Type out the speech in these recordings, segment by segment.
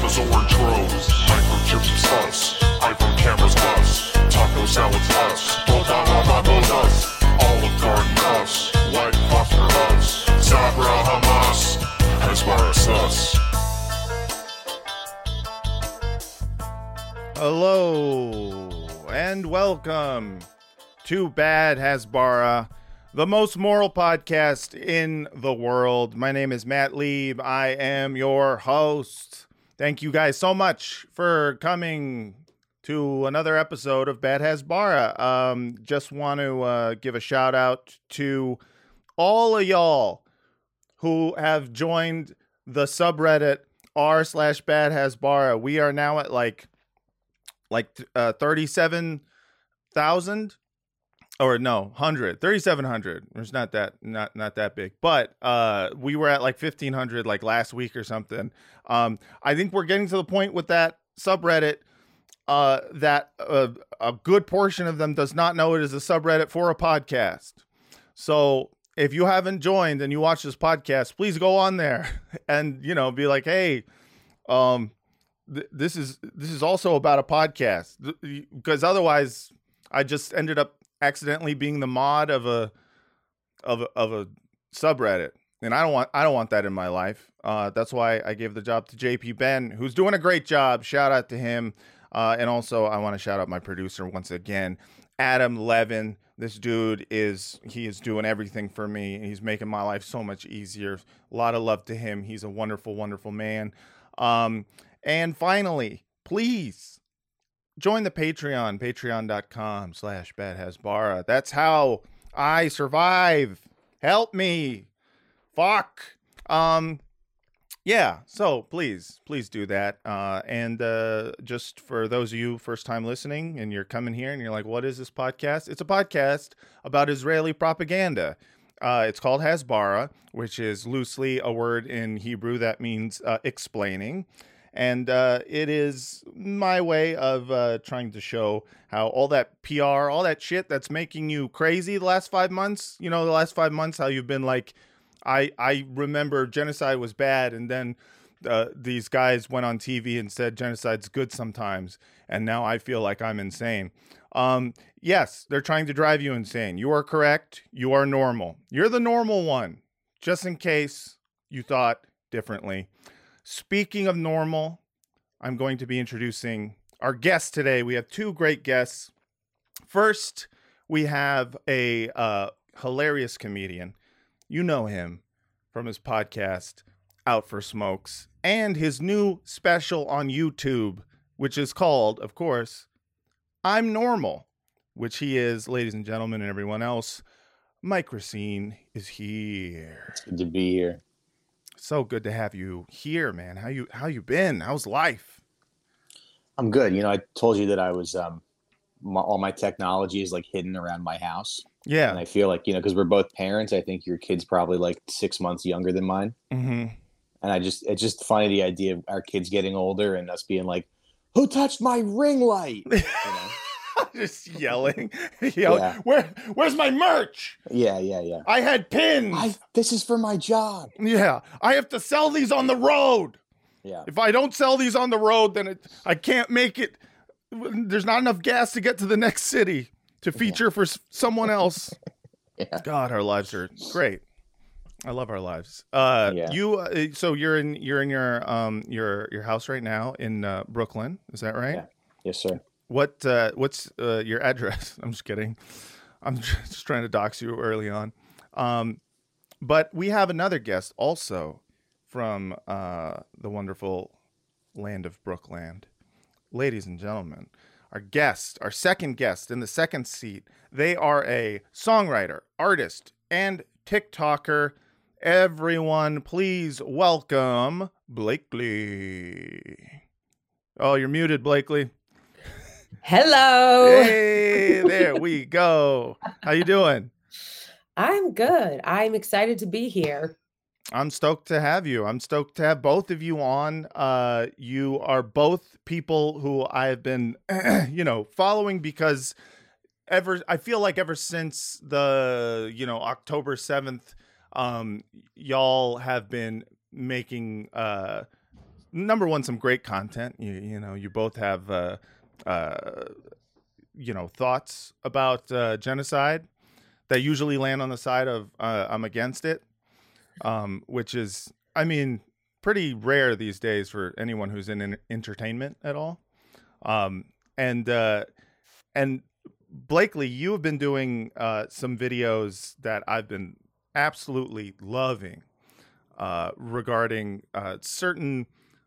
orange rose, microchips us, iPhone cameras us, taco salads us, Botas us, Olive Garden us, White Foster us, Sabra Hamas, Hezbollah us. Hello and welcome to Bad Hasbara, the most moral podcast in the world. My name is Matt Lieb. I am your host. Thank you guys so much for coming to another episode of Bad Hasbara. Just want to give a shout out to all of y'all who have joined the subreddit r/Bad Hasbara. We are now at like 37,000 or no, 3,700. It's not that big, but we were at like 1,500 like last week or something. I think we're getting to the point with that subreddit that a good portion of them does not know it is a subreddit for a podcast. So if you haven't joined and you watch this podcast, please go on there and, be like, hey, this is also about a podcast, because otherwise I just ended up accidentally being the mod of a subreddit, and I don't want that in my life. That's why I gave the job to JP Ben, who's doing a great job. Shout out to him. And also I want to shout out my producer once again, Adam Levin. This dude is doing everything for me. He's making my life so much easier. A lot of love to him. He's a wonderful, wonderful man. And finally, please join the Patreon, patreon.com/badhasbara. That's how I survive. Help me. Fuck. Yeah, so please do that. And just for those of you first time listening and you're coming here and you're like, what is this podcast? It's a podcast about Israeli propaganda. It's called Hasbara, which is loosely a word in Hebrew that means explaining. And it is my way of trying to show how all that PR, all that shit that's making you crazy the last 5 months, how you've been like, I remember genocide was bad, and then these guys went on TV and said genocide's good sometimes, and now I feel like I'm insane. Yes, they're trying to drive you insane. You are correct. You are normal. You're the normal one, just in case you thought differently. Speaking of normal, I'm going to be introducing our guests today. We have two great guests. First, we have a hilarious comedian. You know him from his podcast, Out for Smokes, and his new special on YouTube, which is called, of course, I'm Normal, which he is, ladies and gentlemen, and everyone else. Mike Racine is here. It's good to be here. So good to have you here, man. How you been? How's life? I'm good. I told you that I was all my technology is like hidden around my house. Yeah. And I feel like, because we're both parents, I think your kid's probably like 6 months younger than mine. Mm-hmm. And it's just funny, the idea of our kids getting older and us being like, who touched my ring light? Just yelling. Yeah. Where's my merch? Yeah. I had pins. This is for my job. Yeah. I have to sell these on the road. Yeah. If I don't sell these on the road, then I can't make it. There's not enough gas to get to the next city to feature for someone else. Yeah. God, our lives are great. I love our lives. Yeah. So you're in your house right now in Brooklyn. Is that right? Yeah. Yes, sir. What's your address? I'm just kidding. I'm just trying to dox you early on. But we have another guest also from the wonderful land of Brookland. Ladies and gentlemen, our second guest in the second seat, they are a songwriter, artist, and TikToker. Everyone, please welcome Blakely. Oh, you're muted, Blakely. Hello. Hey, there we go. How you doing? I'm good. I'm excited to be here. I'm stoked to have you. I'm stoked to have both of you on. You are both people who I have been, following because I feel like ever since the, October 7th, y'all have been making number one, some great content. You know, you both have thoughts about genocide that usually land on the side of I'm against it, which is, I mean, pretty rare these days for anyone who's in entertainment at all. And Blakely, you have been doing some videos that I've been absolutely loving regarding certain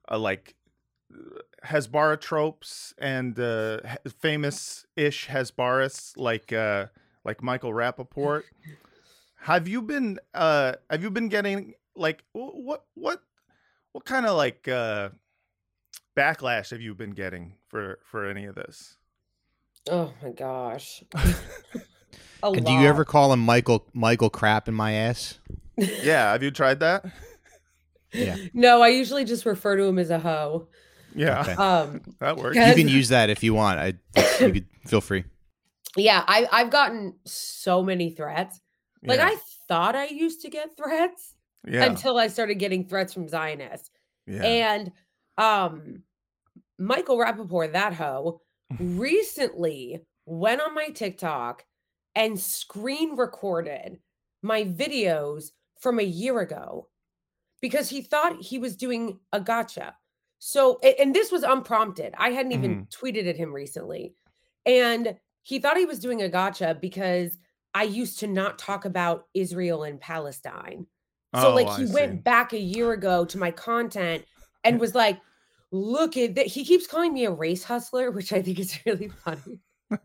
Hezbollah tropes and famous-ish Hezbollists like Michael Rappaport. Have you been getting what kind of backlash have you been getting for any of this? Oh my gosh. And do you ever call him Michael crap in my ass? Yeah, have you tried that? Yeah. No, I usually just refer to him as a hoe. Yeah. Okay. That works. You can use that if you want. You could feel free. Yeah, I've gotten so many threats. Like Yeah. I thought I used to get threats Yeah. until I started getting threats from Zionists. Yeah. And Michael Rappaport, that hoe, recently went on my TikTok and screen recorded my videos from a year ago because he thought he was doing a gotcha. So, and this was unprompted. I hadn't even tweeted at him recently. And he thought he was doing a gotcha because I used to not talk about Israel and Palestine. So he went back a year ago to my content and was like, look at that. He keeps calling me a race hustler, which I think is really funny.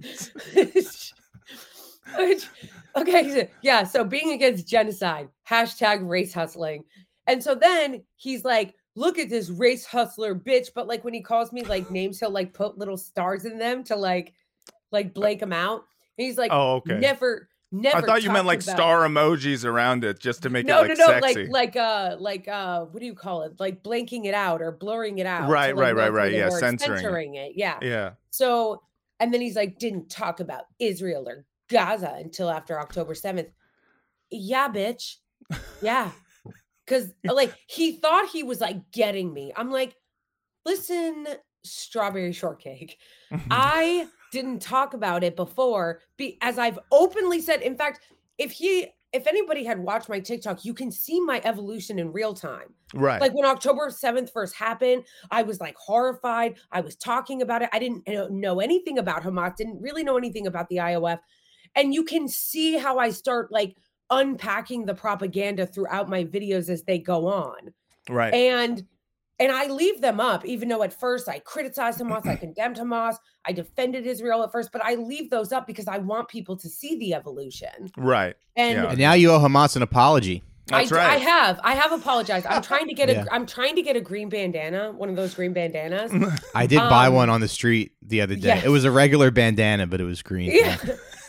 Okay. Yeah. So being against genocide, #, race hustling. And so then he's like, look at this race hustler bitch. But when he calls me names, he'll put little stars in them to like blank them out. And he's like, oh, okay. Never. I thought you meant star emojis around it just to make it no, sexy. What do you call it? Like blanking it out or blurring it out. Right. Yeah, words, censoring it. Yeah. Yeah. So, and then he's like, didn't talk about Israel or Gaza until after October 7th. Yeah, bitch. Yeah. Because he thought he was getting me. I'm like, listen, strawberry shortcake. I didn't talk about it before, as I've openly said. In fact, if anybody had watched my TikTok, you can see my evolution in real time. Right. When October 7th first happened, I was horrified. I was talking about it. I didn't know anything about Hamas, didn't really know anything about the IOF. And you can see how I start unpacking the propaganda throughout my videos as they go on. Right. And I leave them up, even though at first I criticized Hamas, I condemned Hamas, I defended Israel at first, but I leave those up because I want people to see the evolution. Right. And now you owe Hamas an apology. That's right. I have apologized. I'm trying to get a green bandana, one of those green bandanas. I did buy one on the street the other day. Yes. It was a regular bandana, but it was green. Yeah.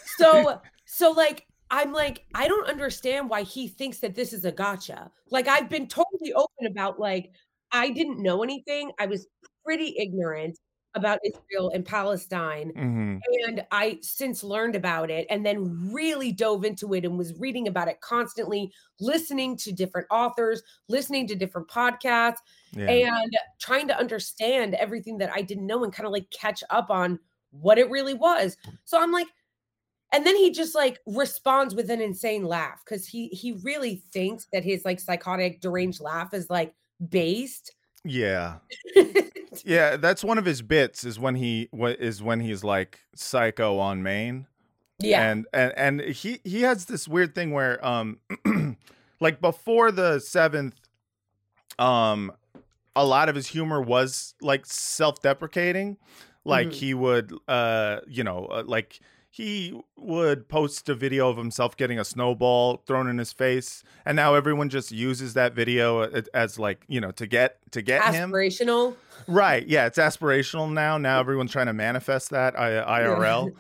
So I'm I don't understand why he thinks that this is a gotcha. I've been totally open about I didn't know anything. I was pretty ignorant about Israel and Palestine. And I since learned about it and then really dove into it and was reading about it constantly, listening to different authors, listening to different podcasts, and trying to understand everything that I didn't know and kind of catch up on what it really was. So I'm and then he just responds with an insane laugh because he really thinks that his psychotic deranged laugh is based. Yeah. Yeah, that's one of his bits is when he's psycho on Maine. Yeah. And he has this weird thing where before the 7th a lot of his humor was self-deprecating. He would he would post a video of himself getting a snowball thrown in his face, and now everyone just uses that video as to get him. Aspirational. Right. Yeah, it's aspirational now. Now everyone's trying to manifest that IRL.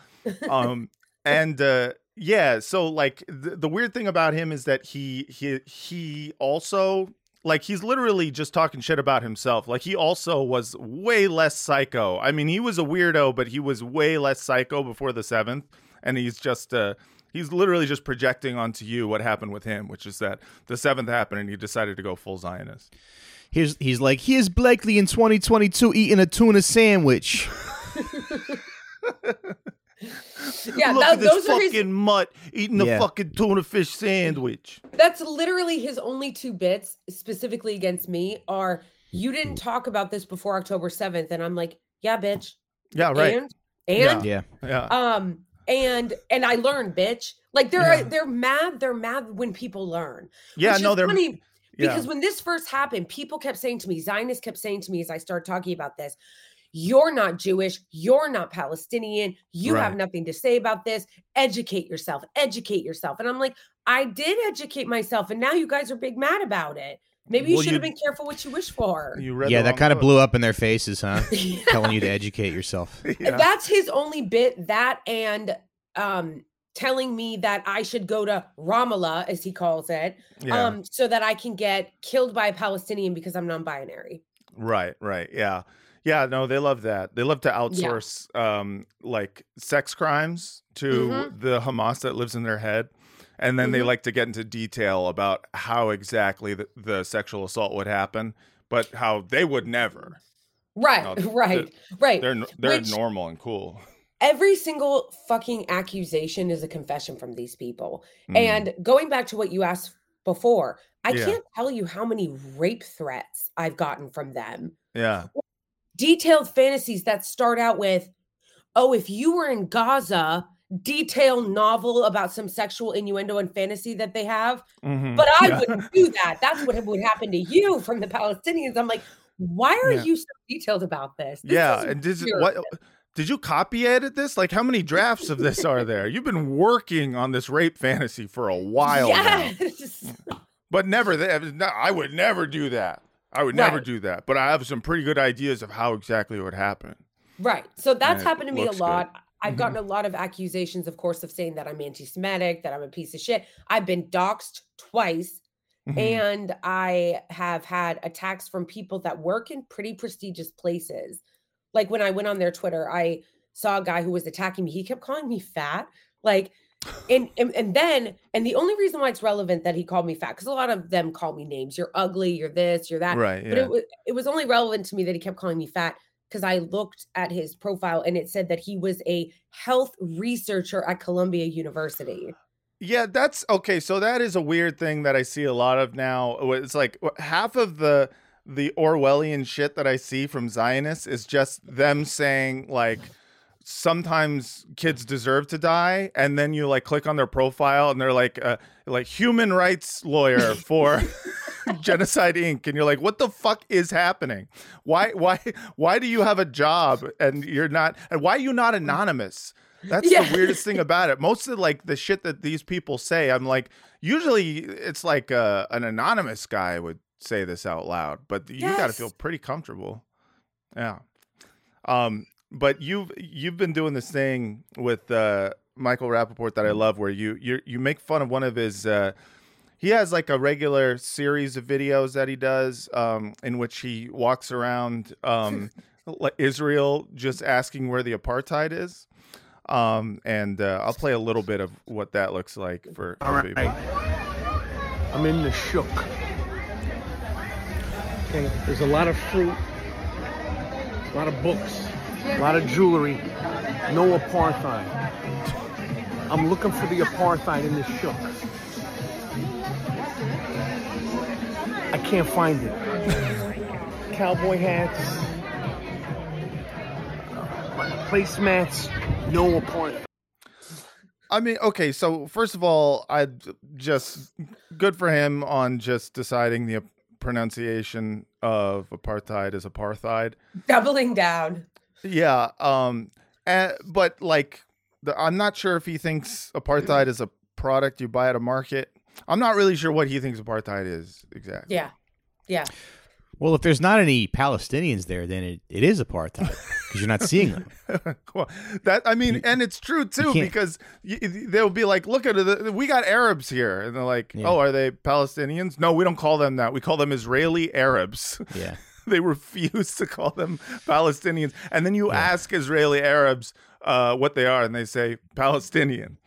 So the weird thing about him is that he also he's literally just talking shit about himself. He also was way less psycho. I mean, he was a weirdo, but he was way less psycho before the 7th. And he's He's literally just projecting onto you what happened with him, which is that the 7th happened and he decided to go full Zionist. He's like, here's Blakely in 2022 eating a tuna sandwich. Yeah, Look at this those are fucking mutt eating a fucking tuna fish sandwich. That's literally his only 2 bits, specifically against me, are you didn't talk about this before October 7th, and I'm like, yeah, bitch. Yeah, right. And Yeah. And I learned, bitch. Like they're mad when people learn. Yeah, Which no, is they're funny because when this first happened, people kept saying to me, Zionists kept saying to me as I started talking about this, you're not Jewish, you're not Palestinian, you have nothing to say about this. Educate yourself. And I'm like, I did educate myself, and now you guys are big mad about it. Maybe you should have been careful what you wish for. That kind of blew up in their faces, huh? Telling you to educate yourself. That's his only bit, that and telling me that I should go to Ramallah, as he calls it, so that I can get killed by a Palestinian because I'm non-binary. Right. Yeah. Yeah, no, they love that. They love to outsource like sex crimes to the Hamas that lives in their head. And then they like to get into detail about how exactly the sexual assault would happen, but how they would never. Right. They're normal and cool. Every single fucking accusation is a confession from these people. And going back to what you asked before, I can't tell you how many rape threats I've gotten from them. Yeah. Detailed fantasies that start out with, oh, if you were in Gaza, detailed novel about some sexual innuendo and fantasy that they have. But I wouldn't do that. That's what would happen to you from the Palestinians. I'm like, why are you so detailed about this? And did you copy edit this? Like, how many drafts of this are there? You've been working on this rape fantasy for a while now. But I would never do that. I would never do that. But I have some pretty good ideas of how exactly it would happen. Right. So that's happened to me a lot. Good. I've gotten a lot of accusations, of course, of saying that I'm anti-Semitic, that I'm a piece of shit. I've been doxxed twice. And I have had attacks from people that work in pretty prestigious places. Like when I went on their Twitter, I saw a guy who was attacking me. He kept calling me fat. Like, and the only reason why it's relevant that he called me fat, because a lot of them call me names. You're ugly, you're this, you're that. Right. Yeah. But it was only relevant to me that he kept calling me fat because I looked at his profile and it said that he was a health researcher at Columbia University. Yeah, that's okay. So that is a weird thing that I see a lot of now. It's like half of the Orwellian shit that I see from Zionists is just them saying like, sometimes kids deserve to die, and then you like click on their profile and they're like human rights lawyer for Genocide Inc. And you're like, what the fuck is happening? Why do you have a job and you're not? And why are you not anonymous? That's the weirdest thing about it. Most of like the shit that these people say, I'm like, usually it's like an anonymous guy would say this out loud, but you got to feel pretty comfortable. Yeah. But you've been doing this thing with Michael Rappaport that I love, where you make fun of one of his. He has like a regular series of videos that he does, in which he walks around Israel just asking where the apartheid is. And I'll play a little bit of what that looks like for people. I'm in the shook. Okay, there's a lot of fruit, a lot of books. A lot of jewelry, no apartheid. I'm looking for the apartheid in this shook. I can't find it. Cowboy hats, placemats, no apartheid. I mean, okay, so first of all, I just good for him on just deciding the pronunciation of apartheid is apartheid. Doubling down. Yeah, but like, I'm not sure if he thinks apartheid is a product you buy at a market. I'm not really sure what he thinks apartheid is exactly. Yeah. Well, if there's not any Palestinians there, then it is apartheid because you're not seeing them. Well, and it's true too, because they'll be like, "Look at we got Arabs here," and they're like, "Oh, are they Palestinians?" No, we don't call them that. We call them Israeli Arabs. Yeah. They refuse to call them Palestinians. And then you ask Israeli Arabs what they are, and they say Palestinian.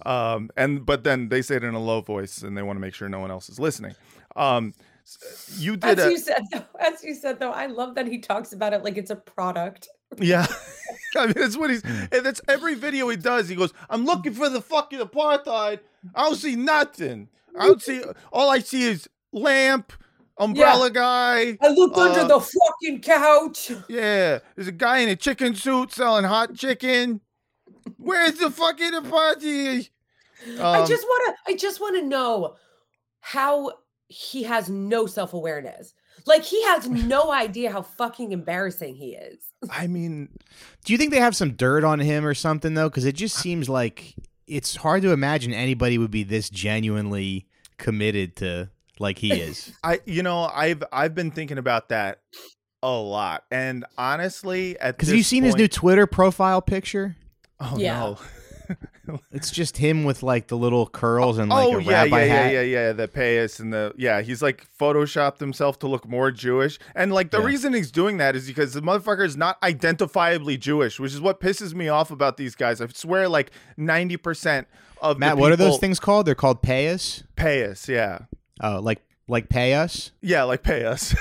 But then they say it in a low voice, and they want to make sure no one else is listening. You did As you said though, I love that he talks about it like it's a product. yeah. I mean, that's what and that's every video he does. He goes, "I'm looking for the fucking apartheid. I don't see nothing. All I see is lamp, umbrella guy. I look under the fucking couch. Yeah, there's a guy in a chicken suit selling hot chicken. Where's the fucking apartheid?" I just want to know how he has no self-awareness. Like, he has no idea how fucking embarrassing he is. I mean, Do you think they have some dirt on him or something, though? Because it just seems like it's hard to imagine anybody would be this genuinely committed to like he is. I've been thinking about that a lot, and honestly, Because have you seen his new Twitter profile picture? Oh Yeah. no. It's just him with like the little curls and like a rabbi hat. The payas and he's like photoshopped himself to look more Jewish, and like the reason he's doing that is because the motherfucker is not identifiably Jewish, which is what pisses me off about these guys. I swear, like 90% of Matt, what are those things called? They're called payas. Payas, yeah. Oh, like pay us? Yeah, like pay us.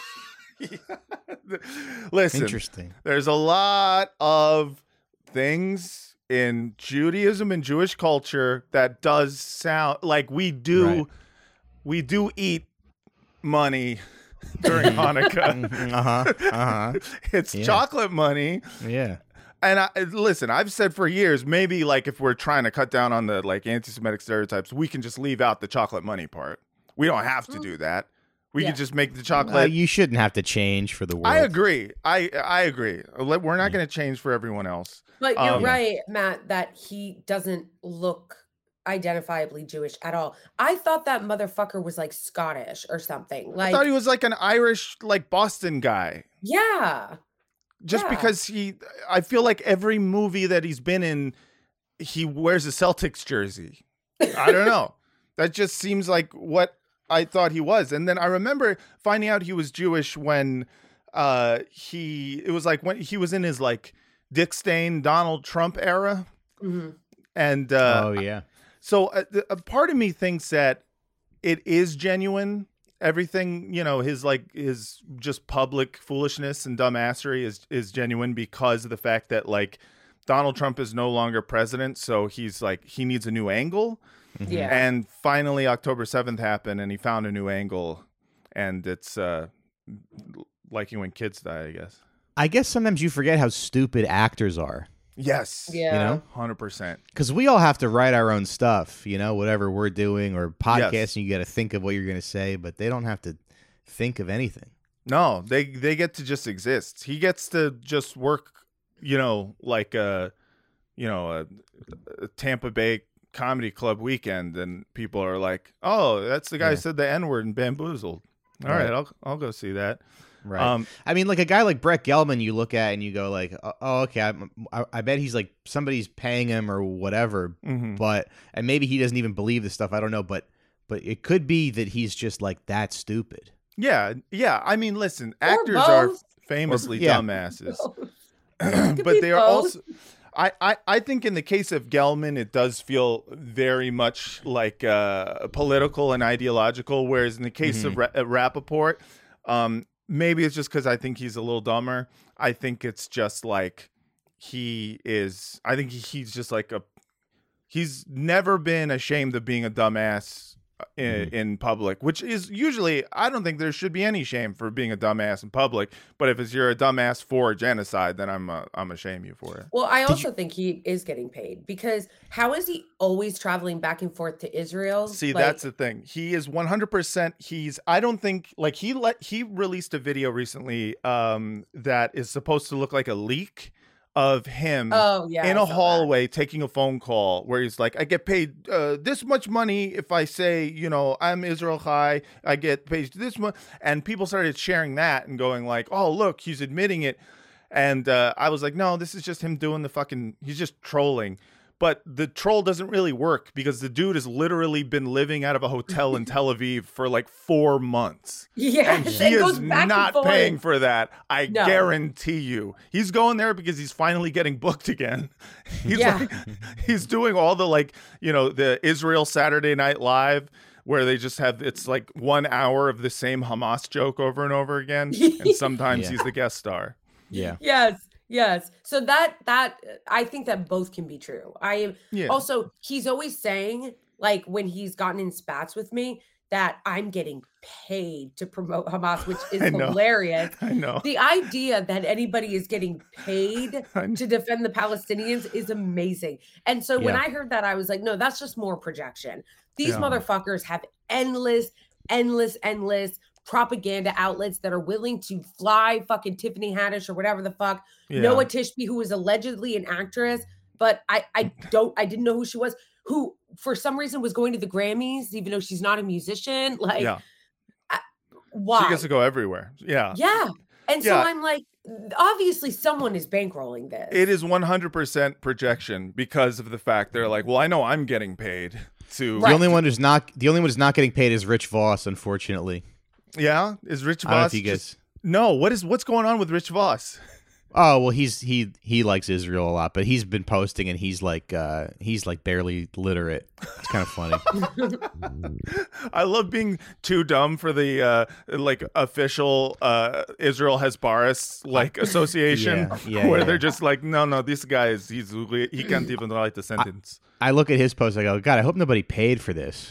Listen, Interesting. there's a lot of things in Judaism and Jewish culture that does sound like we do eat money during Hanukkah. It's chocolate money. Yeah. And listen, I've said for years, maybe like if we're trying to cut down on the like anti-Semitic stereotypes, we can just leave out the chocolate money part. We don't have to do that. We could just make the chocolate. You shouldn't have to change for the world. I agree. I agree. We're not going to change for everyone else. But you're right, Matt, that he doesn't look identifiably Jewish at all. I thought that motherfucker was like Scottish or something. Like, I thought he was like an Irish, like Boston guy. Yeah. Just because I feel like every movie that he's been in, he wears a Celtics jersey. I don't know. That just seems like what I thought he was. And then I remember finding out he was Jewish when it was like when he was in his like Dick Stain, Donald Trump era. Mm-hmm. And so a part of me thinks that it is genuine. Everything, his just public foolishness and dumbassery is genuine because of the fact that like Donald Trump is no longer president. So he's like, he needs a new angle. Yeah. And finally October 7th happened and he found a new angle, and it's liking when kids die, I guess. I guess sometimes you forget how stupid actors are. Yes. Yeah. You know? 100%. Because we all have to write our own stuff, whatever we're doing, or podcasting, Yes. you got to think of what you're going to say, but they don't have to think of anything. No, they get to just exist. He gets to just work, like a Tampa Bay comedy club weekend, and people are like, "Oh, that's the guy who said the N-word in Bamboozled." All right, I'll go see that. Right. I mean, like a guy like Brett Gelman, you look at and you go like, "Oh, okay, I bet he's like somebody's paying him or whatever." Mm-hmm. And maybe he doesn't even believe this stuff. I don't know, but it could be that he's just like that stupid. Yeah. I mean, listen, Or actors both. are famously dumbasses, but they are also. I think in the case of Gelman, it does feel very much like political and ideological, whereas in the case of Rappaport, maybe it's just because I think he's a little dumber. I think it's just like he's just like he's never been ashamed of being a dumbass in public, which is usually, I don't think there should be any shame for being a dumbass in public. But if you're a dumbass for genocide, then I'm ashamed you for it. Well, I also think he is getting paid, because how is he always traveling back and forth to Israel? See, that's the thing. He is 100%. I don't think like he released a video recently that is supposed to look like a leak of him in a hallway taking a phone call where he's like, I get paid this much money if I say, I'm Israel Chai, I get paid this much. And people started sharing that and going like, oh, look, he's admitting it. And I was like, no, this is just him doing he's just trolling. but the troll doesn't really work because the dude has literally been living out of a hotel in Tel Aviv for like 4 months. Yeah, And he is not paying for that. I guarantee you. He's going there because he's finally getting booked again. He's like, he's doing all the like, you know, the Israel Saturday Night Live where they just have, it's like 1 hour of the same Hamas joke over and over again. And sometimes he's the guest star. Yeah. Yes. So that I think that both can be true. I am also, he's always saying, like, when he's gotten in spats with me, that I'm getting paid to promote Hamas, which is hilarious. I know. The idea that anybody is getting paid to defend the Palestinians is amazing. And so when I heard that, I was like, no, that's just more projection. These motherfuckers have endless propaganda outlets that are willing to fly fucking Tiffany Haddish or whatever the fuck, Noah Tishby, who is allegedly an actress, but I didn't know who she was, who for some reason was going to the Grammys, even though she's not a musician. Like, why? She gets to go everywhere. Yeah. And so I'm like, obviously someone is bankrolling this. It is 100% projection because of the fact they're like, well, I know I'm getting paid to. The only one who's not getting paid is Rich Voss, unfortunately. Yeah, is Rich Voss? I don't know if you guys... No, what's going on with Rich Voss? Oh well, he likes Israel a lot, but he's been posting and he's like barely literate. It's kind of funny. I love being too dumb for the like official Israel Hezbollah like association where they're just like, no, this guy he can't even write a sentence. I look at his post, I go, God, I hope nobody paid for this.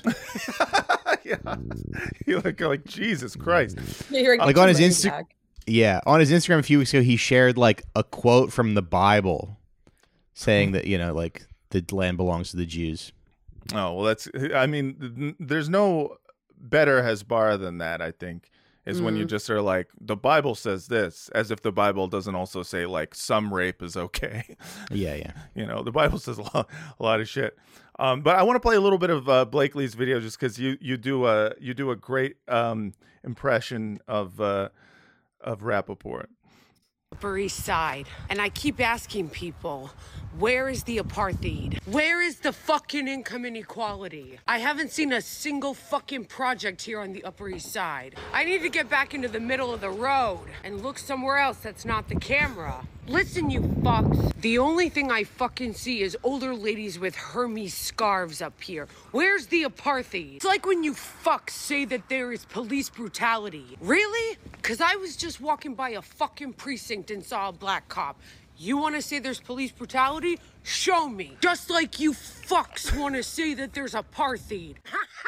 You're like Jesus Christ. Like on his Instagram. Yeah, on his Instagram a few weeks ago, he shared like a quote from the Bible saying that, you know, like the land belongs to the Jews. Oh, well, there's no better Hezbollah than that, I think, is when you just are like, the Bible says this, as if the Bible doesn't also say like some rape is okay. Yeah. You know, the Bible says a lot of shit. But I want to play a little bit of Blakely's video just because you do a great impression of Rappaport. Upper East Side, and I keep asking people, where is the apartheid? Where is the fucking income inequality? I haven't seen a single fucking project here on the Upper East Side. I need to get back into the middle of the road and look somewhere else that's not the camera. Listen, you fucks. The only thing I fucking see is older ladies with Hermes scarves up here. Where's the apartheid? It's like when you fucks say that there is police brutality. Really? Because I was just walking by a fucking precinct and saw a black cop. You want to say there's police brutality? Show me. Just like you fucks want to say that there's apartheid.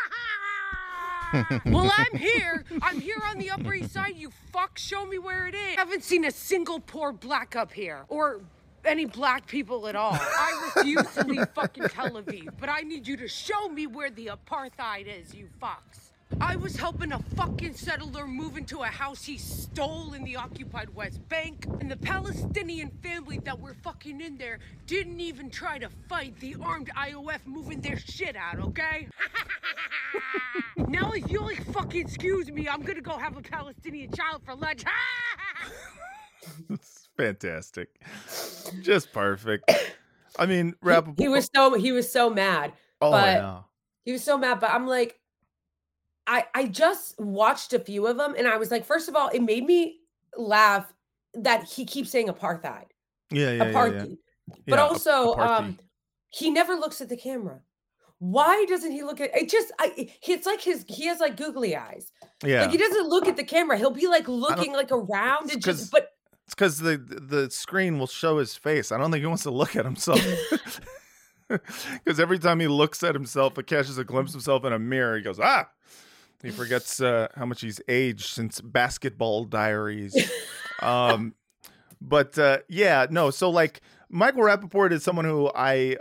Well, I'm here. I'm here on the Upper East Side. You fuck, show me where it is. I haven't seen a single poor black up here. Or any black people at all. I refuse to leave fucking Tel Aviv. But I need you to show me where the apartheid is, you fucks. I was helping a fucking settler move into a house he stole in the occupied West Bank. And the Palestinian family that were fucking in there didn't even try to fight the armed IOF moving their shit out, okay? Now if you'll fucking excuse me, I'm gonna go have a Palestinian child for lunch. It's fantastic. Just perfect. I mean, Rappaport. He was so mad. Oh, but yeah. He was so mad, but I'm like, I just watched a few of them and I was like, first of all, it made me laugh that he keeps saying apartheid. Apartheid. But also, apartheid. He never looks at the camera. Why doesn't he look at it? It's like he has like googly eyes. Yeah. Like he doesn't look at the camera. He'll be like looking like around and it's because the screen will show his face. I don't think he wants to look at himself. Because every time he looks at himself, it catches a glimpse of himself in a mirror. He goes, ah! He forgets how much he's aged since Basketball Diaries. So like Michael Rappaport is someone who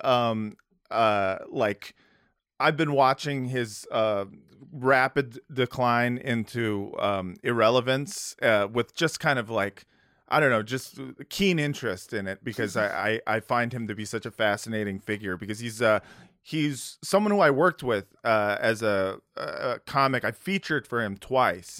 I've been watching his rapid decline into irrelevance with just kind of like, I don't know, just keen interest in it because I find him to be such a fascinating figure because he's someone who I worked with as a comic. I featured for him twice.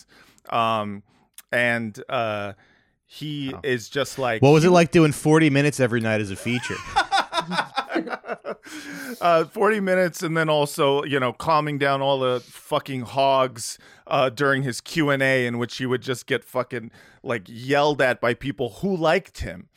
He is just like... What was it like doing 40 minutes every night as a feature? 40 minutes, and then also, calming down all the fucking hogs during his Q&A, in which he would just get fucking like yelled at by people who liked him.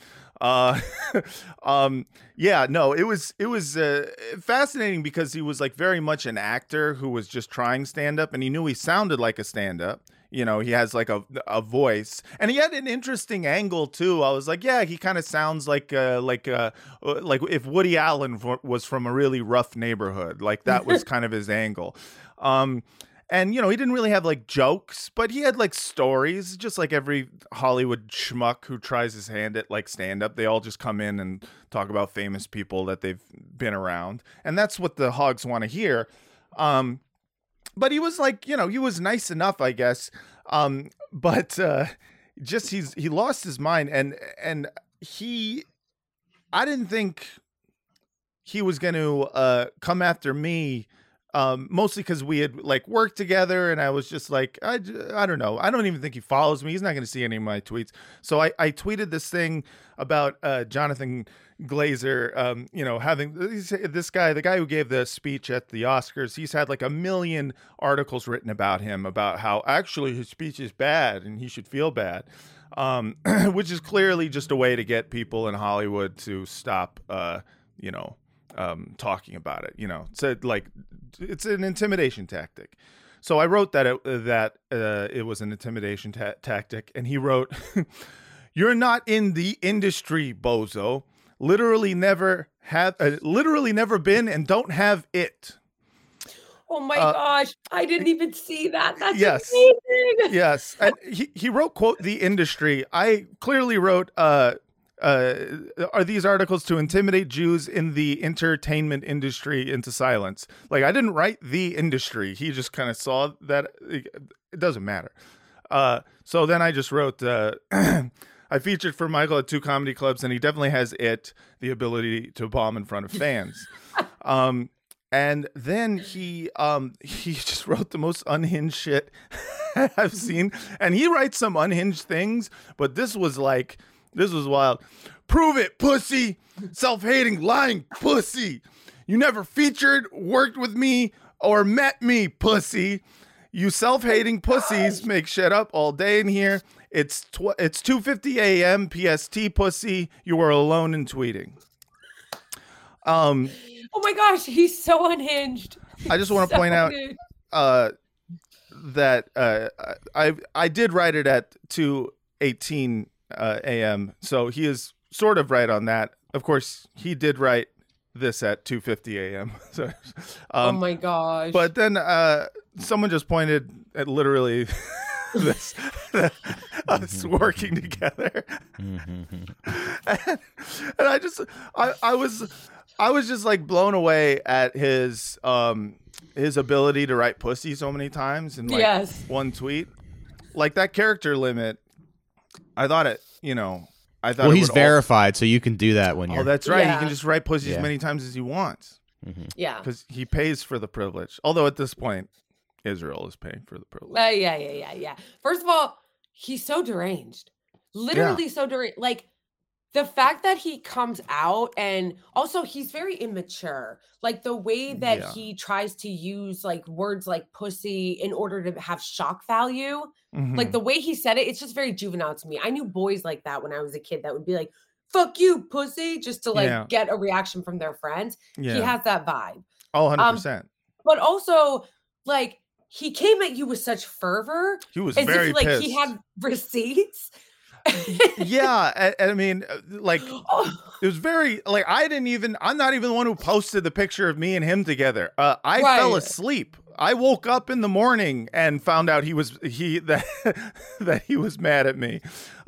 Yeah, no, it was fascinating because he was like very much an actor who was just trying stand-up, and he knew he sounded like a stand-up. He has like a voice, and he had an interesting angle too. I was like, yeah, he kind of sounds like if Woody Allen was from a really rough neighborhood. Like that was kind of his angle. And, he didn't really have like jokes, but he had like stories, just like every Hollywood schmuck who tries his hand at like stand up. They all just come in and talk about famous people that they've been around. And that's what the hogs want to hear. But he was like, he was nice enough, I guess. But he lost his mind, and I didn't think he was going to come after me. Mostly because we had like worked together, and I was just like, I don't know. I don't even think he follows me. He's not going to see any of my tweets. So I tweeted this thing about Jonathan Glazer, having this guy, the guy who gave the speech at the Oscars. He's had like 1 million articles written about him, about how actually his speech is bad and he should feel bad, which is clearly just a way to get people in Hollywood to stop, talking about it. So like it's an intimidation tactic. So I wrote that it was an intimidation tactic, and he wrote, "You're not in the industry, bozo. Literally never been, and don't have it." Oh my gosh, I didn't even see that. That's yes. amazing. Yes. And he wrote, quote, "the industry." I clearly wrote, are these articles to intimidate Jews in the entertainment industry into silence? Like, I didn't write "the industry." He just kind of saw that. It doesn't matter. So then I just wrote, I featured for Michael at 2 comedy clubs, and he definitely has the ability to bomb in front of fans. And then he just wrote the most unhinged shit I've seen. And he writes some unhinged things, but this was wild. "Prove it, pussy. Self-hating, lying pussy. You never featured, worked with me, or met me, pussy. You self-hating pussies make shit up all day in here. It's 2:50 a.m. PST, pussy. You are alone in tweeting." Oh my gosh, he's so unhinged. I just want to point out that I did write it at 2:18 a.m. So he is sort of right on that. Of course, he did write this at 2:50 a.m. So, oh my gosh! But then someone just pointed at literally this us working together, and I was just like blown away at his ability to write pussy so many times in like one tweet. Like that character limit, I thought it. Well, he's verified, so you can do that when you're. Oh, that's right. Yeah. He can just write pussy as many times as he wants. Mm-hmm. Yeah, because he pays for the privilege. Although at this point, Israel is paying for the privilege. Yeah. First of all, he's so deranged. Literally so deranged. Like the fact that he comes out, and also he's very immature. Like the way that he tries to use like words like pussy in order to have shock value. Mm-hmm. Like the way he said it, it's just very juvenile to me. I knew boys like that when I was a kid that would be like, "Fuck you, pussy," just to like get a reaction from their friends. Yeah. He has that vibe. Oh, 100%. But also, like, he came at you with such fervor. He was as very if, like, pissed. he had receipts. Yeah, I mean, like, it was very, like, I'm not even the one who posted the picture of me and him together. I fell asleep. I woke up in the morning and found out that he was mad at me.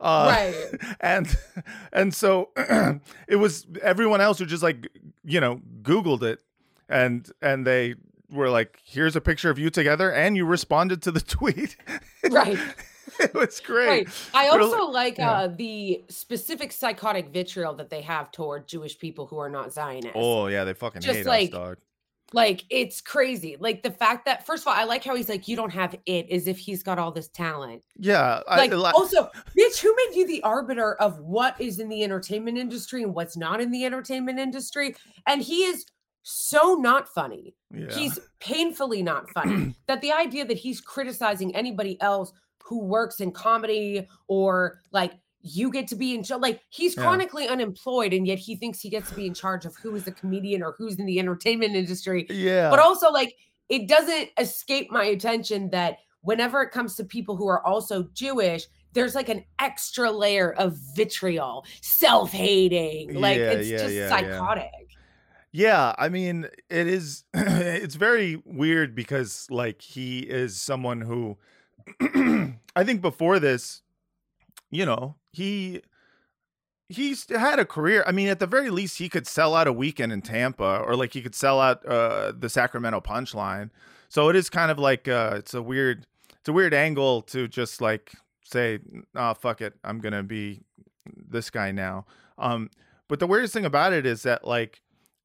And so it was everyone else who just like, Googled it and they were like, "Here's a picture of you together," and you responded to the tweet. Right. It was great. Right. I also like the specific psychotic vitriol that they have toward Jewish people who are not Zionists. Oh yeah, they fucking hate us, dog. Like, it's crazy. Like, the fact that, first of all, I like how he's like, "You don't have it," as if he's got all this talent. Yeah. Also, bitch, who made you the arbiter of what is in the entertainment industry and what's not in the entertainment industry? And he is so not funny. Yeah. He's painfully not funny. That the idea that he's criticizing anybody else who works in comedy or like you get to be in charge, like he's chronically unemployed and yet he thinks he gets to be in charge of who is a comedian or who's in the entertainment industry. Yeah. But also like it doesn't escape my attention that whenever it comes to people who are also Jewish, there's like an extra layer of vitriol, self-hating. Like it's just psychotic. Yeah, I mean, it is it's very weird because like he is someone who I think before this, you know, he's had a career. I mean, at the very least he could sell out a weekend in Tampa or like he could sell out the Sacramento Punchline. So it is kind of like it's a weird angle to just like say, "Oh, fuck it. I'm going to be this guy now." But the weirdest thing about it is that like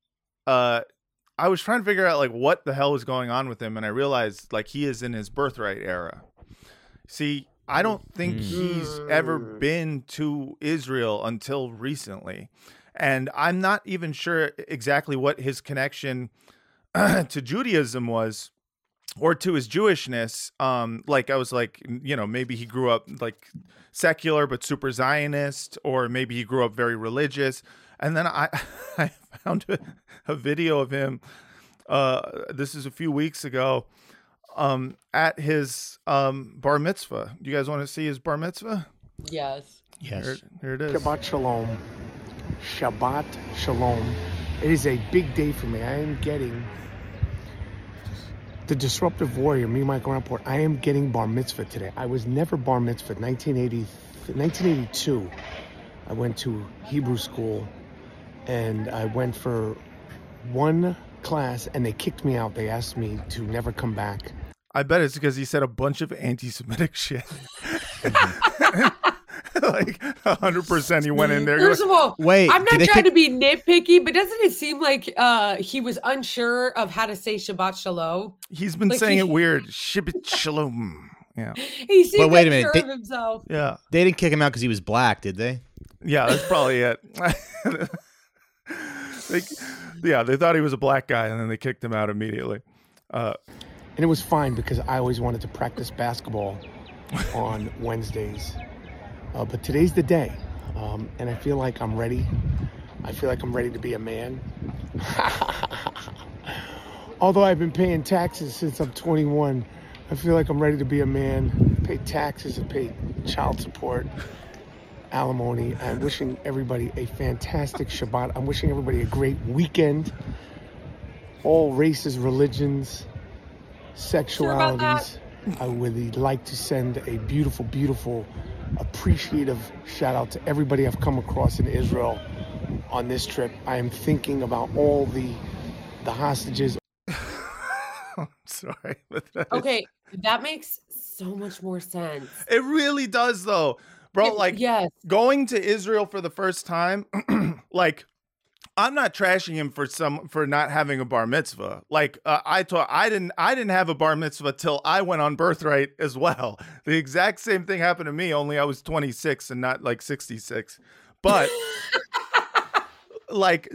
I was trying to figure out like what the hell was going on with him, and I realized like he is in his birthright era. See, I don't think he's ever been to Israel until recently, and I'm not even sure exactly what his connection to Judaism was or to his Jewishness. Like I was like, you know, maybe he grew up like secular but super Zionist, or maybe he grew up very religious. And then I found a video of him. This is a few weeks ago. At his bar mitzvah. Do you guys want to see his bar mitzvah? Yes. Yes. Here it is. Shabbat Shalom. Shabbat Shalom. It is a big day for me. I am getting the disruptive warrior, me, Michael Rappaport. I am getting bar mitzvah today. I was never bar mitzvah. 1982, I went to Hebrew school, and I went for one class, and they kicked me out. They asked me to never come back. I bet it's because he said a bunch of anti-Semitic shit. Like 100% he went in there. First of all, Wait, I'm did not they trying to be nitpicky, but doesn't it seem like he was unsure of how to say Shabbat Shalom? He's been like saying he- it weird. Shabbat Shalom. Yeah. He seemed But wait a unsure minute, of himself. Yeah. They didn't kick him out because he was black, did they? Yeah, that's probably it. They thought he was a black guy, and then they kicked him out immediately. And it was fine because I always wanted to practice basketball on Wednesdays. But today's the day. And I feel like I'm ready. I feel like I'm ready to be a man. Although I've been paying taxes since I'm 21, I feel like I'm ready to be a man, pay taxes and pay child support, alimony. I'm wishing everybody a fantastic Shabbat. I'm wishing everybody a great weekend. All races, religions, sexualities. I would like to send a beautiful, beautiful, appreciative shout out to everybody I've come across in Israel on this trip. I am thinking about all the hostages. I'm sorry. But Okay, that makes so much more sense. It really does, though. Bro, like, yes. going to Israel for the first time, like, I'm not trashing him for not having a bar mitzvah. Like I didn't have a bar mitzvah till I went on birthright as well. The exact same thing happened to me, only I was 26 and not like 66. But like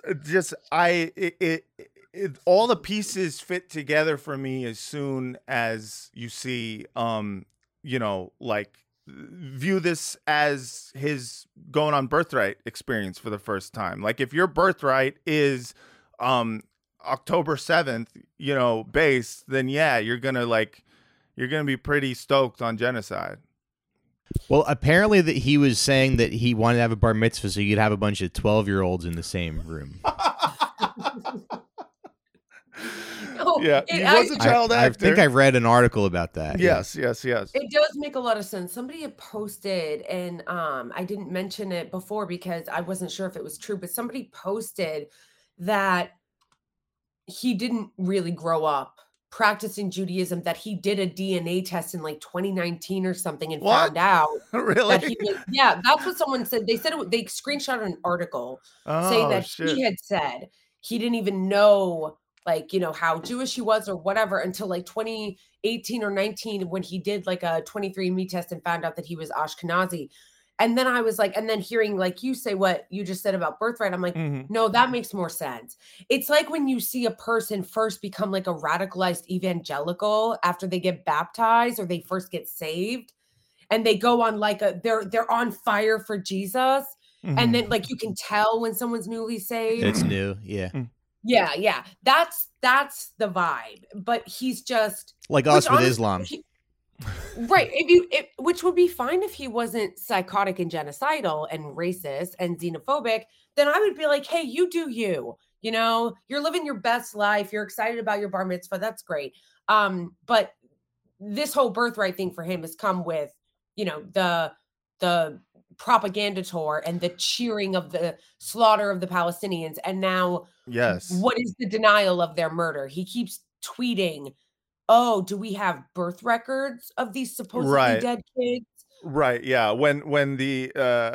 all the pieces fit together for me as soon as you see you know, like, view this as his going on birthright experience for the first time. Like, if your birthright is October 7th, you know, base, then yeah, you're gonna be pretty stoked on genocide. Well, apparently that he was saying that he wanted to have a bar mitzvah so you could have a bunch of 12-year-olds in the same room. No, Yeah, he was a child I actor. think I read an article about that. Yes. It does make a lot of sense. Somebody had posted, and I didn't mention it before because I wasn't sure if it was true, but somebody posted that he didn't really grow up practicing Judaism, that he did a DNA test in like 2019 or something and What? found out Really? that he was, yeah, that's what someone said. They said they screenshotted an article saying that shit. he had said he didn't even know, like, you know, how Jewish he was or whatever until like 2018 or 19 when he did like a 23andMe test and found out that he was Ashkenazi. And then I was like, and then hearing like you say what you just said about birthright, I'm like, no, that makes more sense. It's like when you see a person first become like a radicalized evangelical after they get baptized or they first get saved, and they go on like they're on fire for Jesus. And then like you can tell when someone's newly saved. It's new, yeah. Yeah. That's the vibe. But he's just like us with Islam. Right. Which would be fine if he wasn't psychotic and genocidal and racist and xenophobic, then I would be like, hey, you do you. You know, you're living your best life. You're excited about your bar mitzvah. That's great. But this whole birthright thing for him has come with, you know, the propaganda tour and the cheering of the slaughter of the Palestinians. And now, what is the denial of their murder? He keeps tweeting, oh, do we have birth records of these supposedly dead kids? Right. Yeah. When the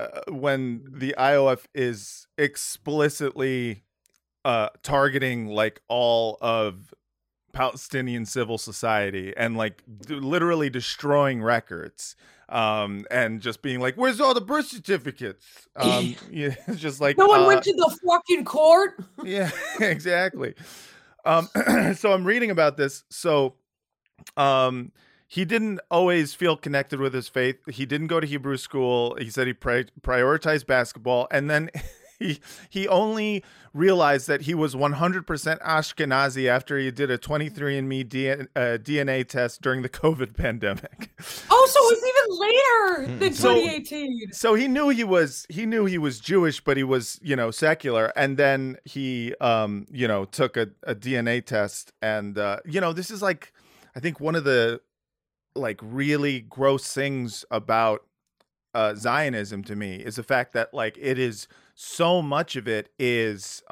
IOF is explicitly targeting like all of Palestinian civil society and like literally destroying records, and just being like, "Where's all the birth certificates?" Yeah, it's just like no one went to the fucking court. Yeah, exactly. So I'm reading about this. So, he didn't always feel connected with his faith. He didn't go to Hebrew school. He said he prioritized basketball, and then he only realized that he was 100% Ashkenazi after he did a 23andMe DNA test during the COVID pandemic. Oh, so it was even later than 2018. So he knew he was Jewish, but he was, you know, secular. And then he, you know, took a DNA test, and you know, this is like, I think one of the like really gross things about Zionism to me is the fact that like it is so much of it is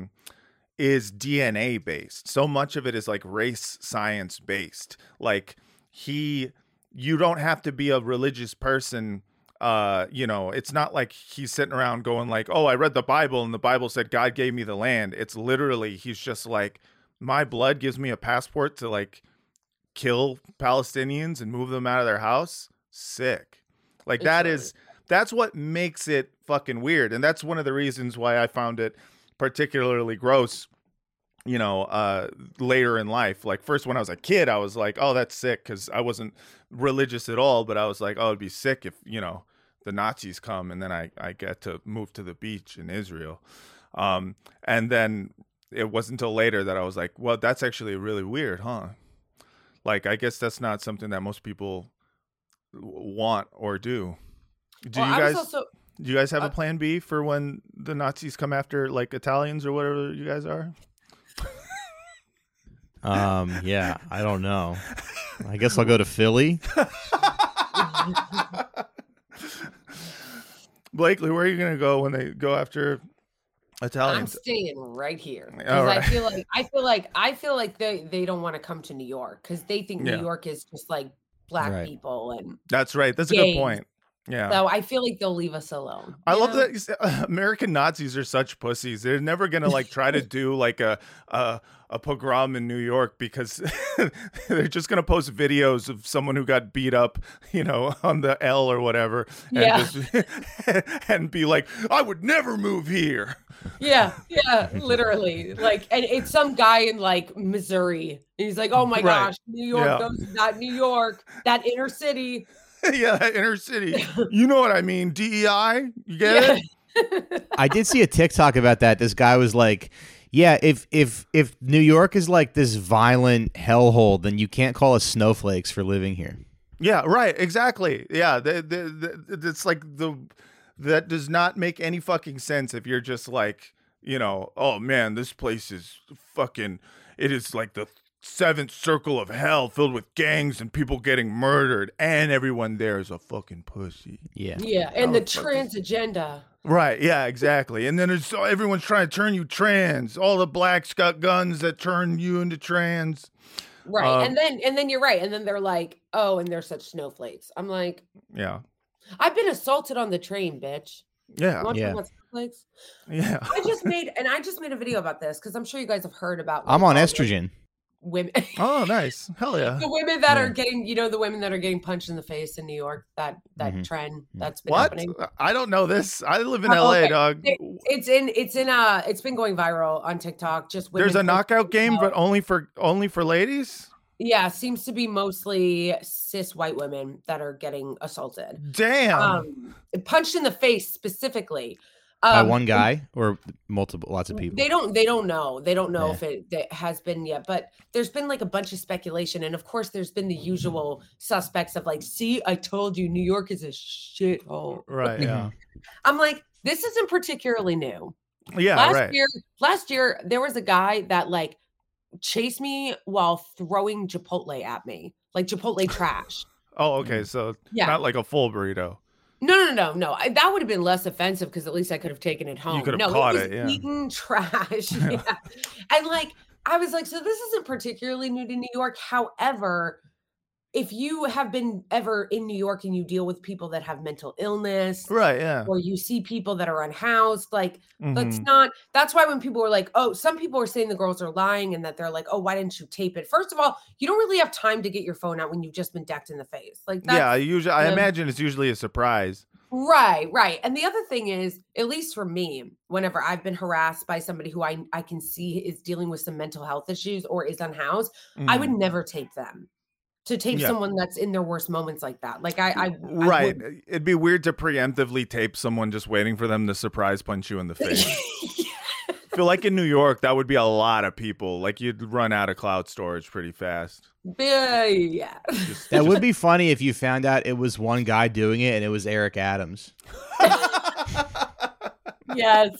DNA based. So much of it is like race science based. Like you don't have to be a religious person. You know, it's not like he's sitting around going like, oh, I read the Bible and the Bible said God gave me the land. It's literally, he's just like, my blood gives me a passport to like kill Palestinians and move them out of their house. Sick. Like that's what makes it fucking weird. And that's one of the reasons why I found it particularly gross, you know, later in life. Like first when I was a kid, I was like, oh, that's sick. Cause I wasn't religious at all, but I was like, oh, it'd be sick if, you know, the Nazis come and then I get to move to the beach in Israel. And then it wasn't until later that I was like, well, that's actually really weird, huh? Like, I guess that's not something that most people want or do. Do you guys have a plan B for when the Nazis come after like Italians or whatever you guys are? Yeah, I don't know. I guess I'll go to Philly. Blakely, where are you going to go when they go after Italians? I'm staying right here because right. I feel like they don't want to come to New York because they think New York is just like black people and that's right. That's gangs. A good point. Yeah. So I feel like they'll leave us alone. I love that American Nazis are such pussies. They're never gonna like try to do like a pogrom in New York because they're just gonna post videos of someone who got beat up, you know, on the L or whatever, and and be like, I would never move here. Yeah, literally. Like, and it's some guy in like Missouri. And he's like, oh my gosh, New York, that New York, that inner city. Yeah, that inner city. You know what I mean? DEI, you get it? I did see a TikTok about that. This guy was like, yeah, if New York is like this violent hellhole, then you can't call us snowflakes for living here. Yeah, right. Exactly. Yeah, it's like that does not make any fucking sense if you're just like, you know, oh man, this place is fucking, it is like the seventh circle of hell filled with gangs and people getting murdered and everyone there is a fucking pussy. Yeah, and the trans agenda. Right, yeah, exactly. And then everyone's trying to turn you trans. All the blacks got guns that turn you into trans. Right, and then you're right. And then they're like, oh, and they're such snowflakes. I'm like, yeah. I've been assaulted on the train, bitch. Yeah. Snowflakes? Yeah. I just made a video about this because I'm sure you guys have heard about. I'm on estrogen. women. Oh, nice. Hell yeah. The women that Yeah. are getting, the women that are getting punched in the face in New York, that trend that's been What? happening. I don't know this. I live in Oh, LA, okay. dog. It's been going viral on TikTok. Just women There's a knockout posting game, about- but only for ladies? yeah, seems to be mostly cis white women that are getting assaulted. Damn. Punched in the face specifically. By one guy or lots of people? They don't know. They don't know Yeah. if it has been yet, but there's been like a bunch of speculation. And of course, there's been the usual suspects of like, see, I told you New York is a shithole. Right, yeah. I'm like, this isn't particularly new. Yeah, Last year, there was a guy that like chased me while throwing Chipotle at me, like Chipotle trash. Oh, okay. So Yeah. not like a full burrito. No. That would have been less offensive because at least I could have taken it home. could have no, caught was it, yeah. eating trash. Yeah. And like, I was like, so this isn't particularly new to New York. However, if you have been ever in New York and you deal with people that have mental illness, Right, yeah. or you see people that are unhoused, like Mhm. that's why when people were like, oh, some people are saying the girls are lying and that they're like, oh, why didn't you tape it? First of all, you don't really have time to get your phone out when you've just been decked in the face. Like that's, Yeah, I imagine it's usually a surprise. Right. And the other thing is, at least for me, whenever I've been harassed by somebody who I can see is dealing with some mental health issues or is unhoused, I would Mhm. never tape them. To tape Yeah. someone that's in their worst moments like that. Like I Right. wouldn't. It'd be weird to preemptively tape someone just waiting for them to surprise punch you in the face. I feel like in New York, that would be a lot of people. Like you'd run out of cloud storage pretty fast. Yeah. That would be funny if you found out it was one guy doing it and it was Eric Adams. Yes.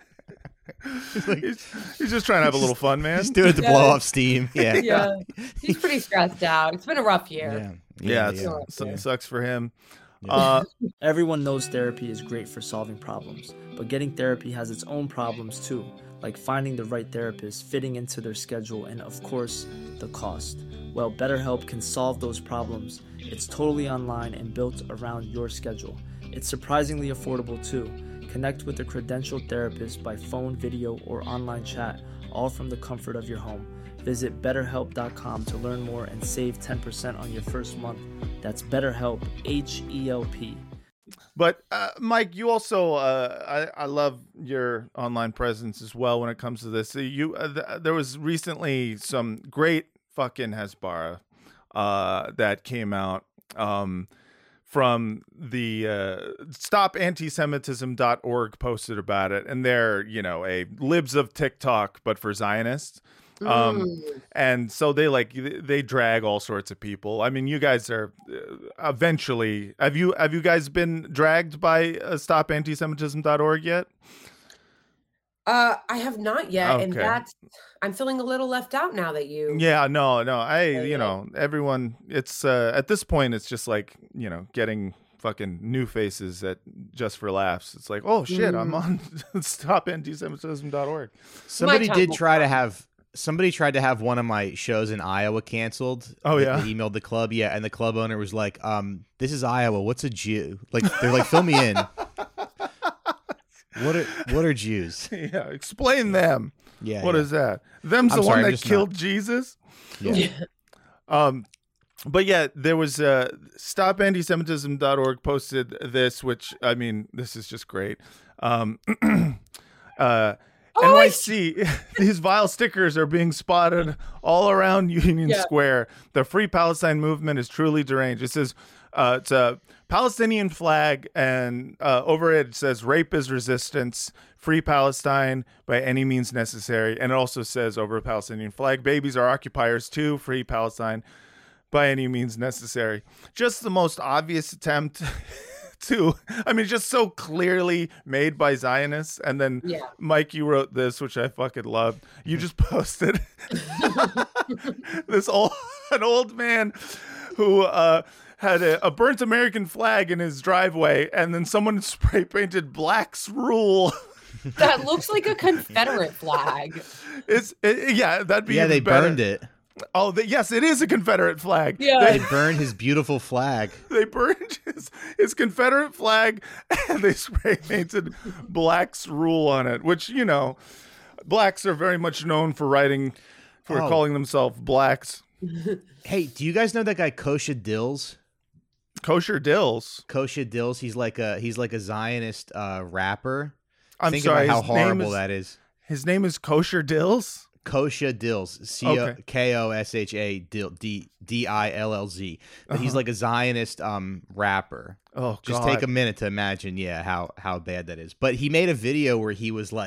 He's just trying to have a little fun, man. Just do it to blow off steam. Yeah. Yeah. He's pretty stressed out. It's been a rough year. Yeah, yeah. sucks for him. Everyone knows therapy is great for solving problems, but getting therapy has its own problems too, like finding the right therapist, fitting into their schedule, and of course, the cost. Well, BetterHelp can solve those problems. It's totally online and built around your schedule. It's surprisingly affordable too. Connect with a credentialed therapist by phone, video, or online chat, all from the comfort of your home. Visit BetterHelp.com to learn more and save 10% on your first month. That's BetterHelp, H-E-L-P. But Mike, you also I love your online presence as well when it comes to this. There was recently some great fucking Hezbollah that came out from the stopantisemitism.org posted about it, and they're a libs of TikTok but for Zionists. And so they drag all sorts of people. I mean, you guys are eventually have you guys been dragged by stopantisemitism.org yet? I have not yet, and Okay. I'm feeling a little left out now that you. Yeah, no, everyone, it's at this point it's just like, getting fucking new faces at Just for Laughs. It's like, oh shit, I'm on stopantisemitism.org. Somebody time did will try to have somebody tried to have one of my shows in Iowa canceled. Oh, yeah? They emailed the club, and the club owner was like, this is Iowa, what's a Jew? Like they're like, fill me in. What are Jews? Yeah, explain them. Yeah. What yeah. is that? Them's I'm the sorry, one I'm that just killed Jesus? Yeah. But yeah, there was stopantisemitism.org posted this, which, I mean, this is just great. NYC, these vile stickers are being spotted all around Union Square. The Free Palestine movement is truly deranged. It says it's a Palestinian flag, and over it says rape is resistance, free Palestine by any means necessary. And it also says over a Palestinian flag, babies are occupiers too, free Palestine by any means necessary. Just the most obvious attempt just so clearly made by Zionists. And then Mike, you wrote this, which I fucking loved. You just posted an old man who had a burnt American flag in his driveway, and then someone spray painted "Blacks Rule." That looks like a Confederate flag. That'd be Yeah, they even better. burned it. Oh, yes, it is a Confederate flag. Yeah. They burned his beautiful flag. They burned his Confederate flag, and they spray painted "Blacks Rule" on it, which, blacks are very much known for writing for Oh. calling themselves blacks. Hey, do you guys know that guy Kosha Dills? Kosher Dills. Kosha Dills. He's like a Zionist rapper. I'm Think sorry. about how his name horrible is- that is. His name is Kosher Dills. Kosha Dills, Okay. Kosha Dillz. But he's like a Zionist rapper. Oh, Just God. take a minute to imagine, how bad that is. But he made a video where he was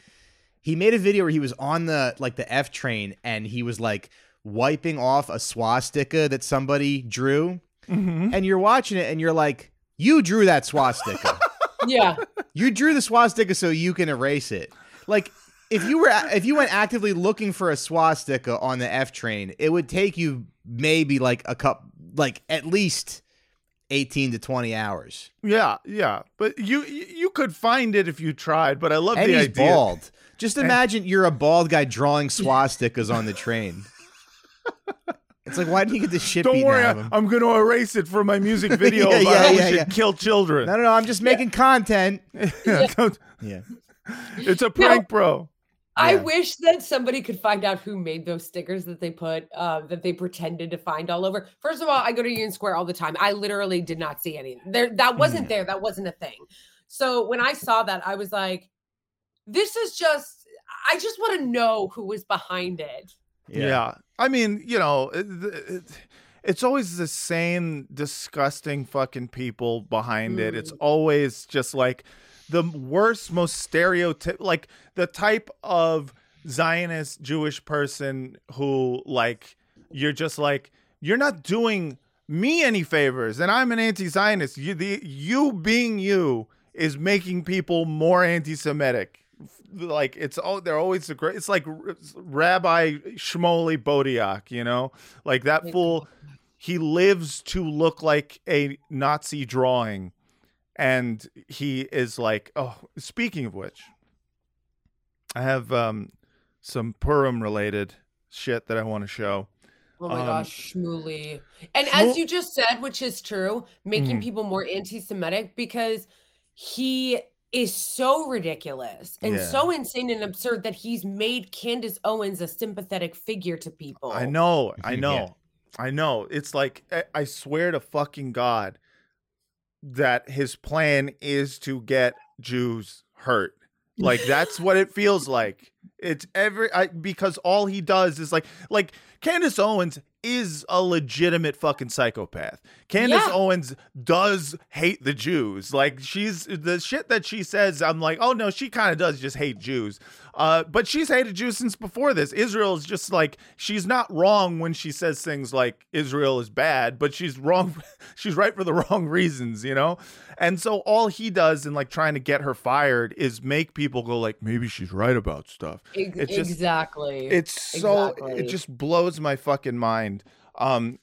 on the F train and he was like wiping off a swastika that somebody drew, and you're watching it and you're like, you drew that swastika. Yeah. You drew the swastika so you can erase it. Like if you went actively looking for a swastika on the F train, it would take you maybe at least 18 to 20 hours. Yeah. But you could find it if you tried. But I love And the he's idea. bald. Just imagine you're a bald guy drawing swastikas on the train. It's like, why didn't you get the shit Don't beaten worry, out of him? I'm going to erase it from my music video Yeah, about yeah, how we yeah, should yeah. kill children. No, I'm just making content. Don't- Yeah. It's a prank, bro. I Yeah. wish that somebody could find out who made those stickers that they put, that they pretended to find all over. First of all, I go to Union Square all the time. I literally did not see any. That wasn't there. That wasn't a thing. So when I saw that, I was like, this is just, I just want to know who was behind it. Yeah. I mean, it's always the same disgusting fucking people behind it. It's always just like the worst, most like the type of Zionist Jewish person who like, you're just like, you're not doing me any favors and I'm an anti-Zionist. You being you is making people more anti-Semitic. Like they're always the great. It's like Rabbi Shmuley Bodiak, like that fool. He lives to look like a Nazi drawing, and he is like. Oh, speaking of which, I have some Purim related shit that I want to show. Oh my gosh, Shmuley. And as you just said, which is true, making people more anti-Semitic because he is so ridiculous and so insane and absurd that he's made Candace Owens a sympathetic figure to people. I know. Yeah. It's like, I swear to fucking God that his plan is to get Jews hurt. Like, that's what it feels like. It's because all he does is like Candace Owens is a legitimate fucking psychopath. Candace Owens does hate the Jews. Like, she's the shit that she says. I'm like, oh no, she kind of does just hate Jews. But she's hated Jews since before this. Israel is just like, she's not wrong when she says things like Israel is bad, but she's wrong. She's right for the wrong reasons, And so all he does in like trying to get her fired is make people go like, maybe she's right about stuff. Exactly. It just blows my fucking mind. And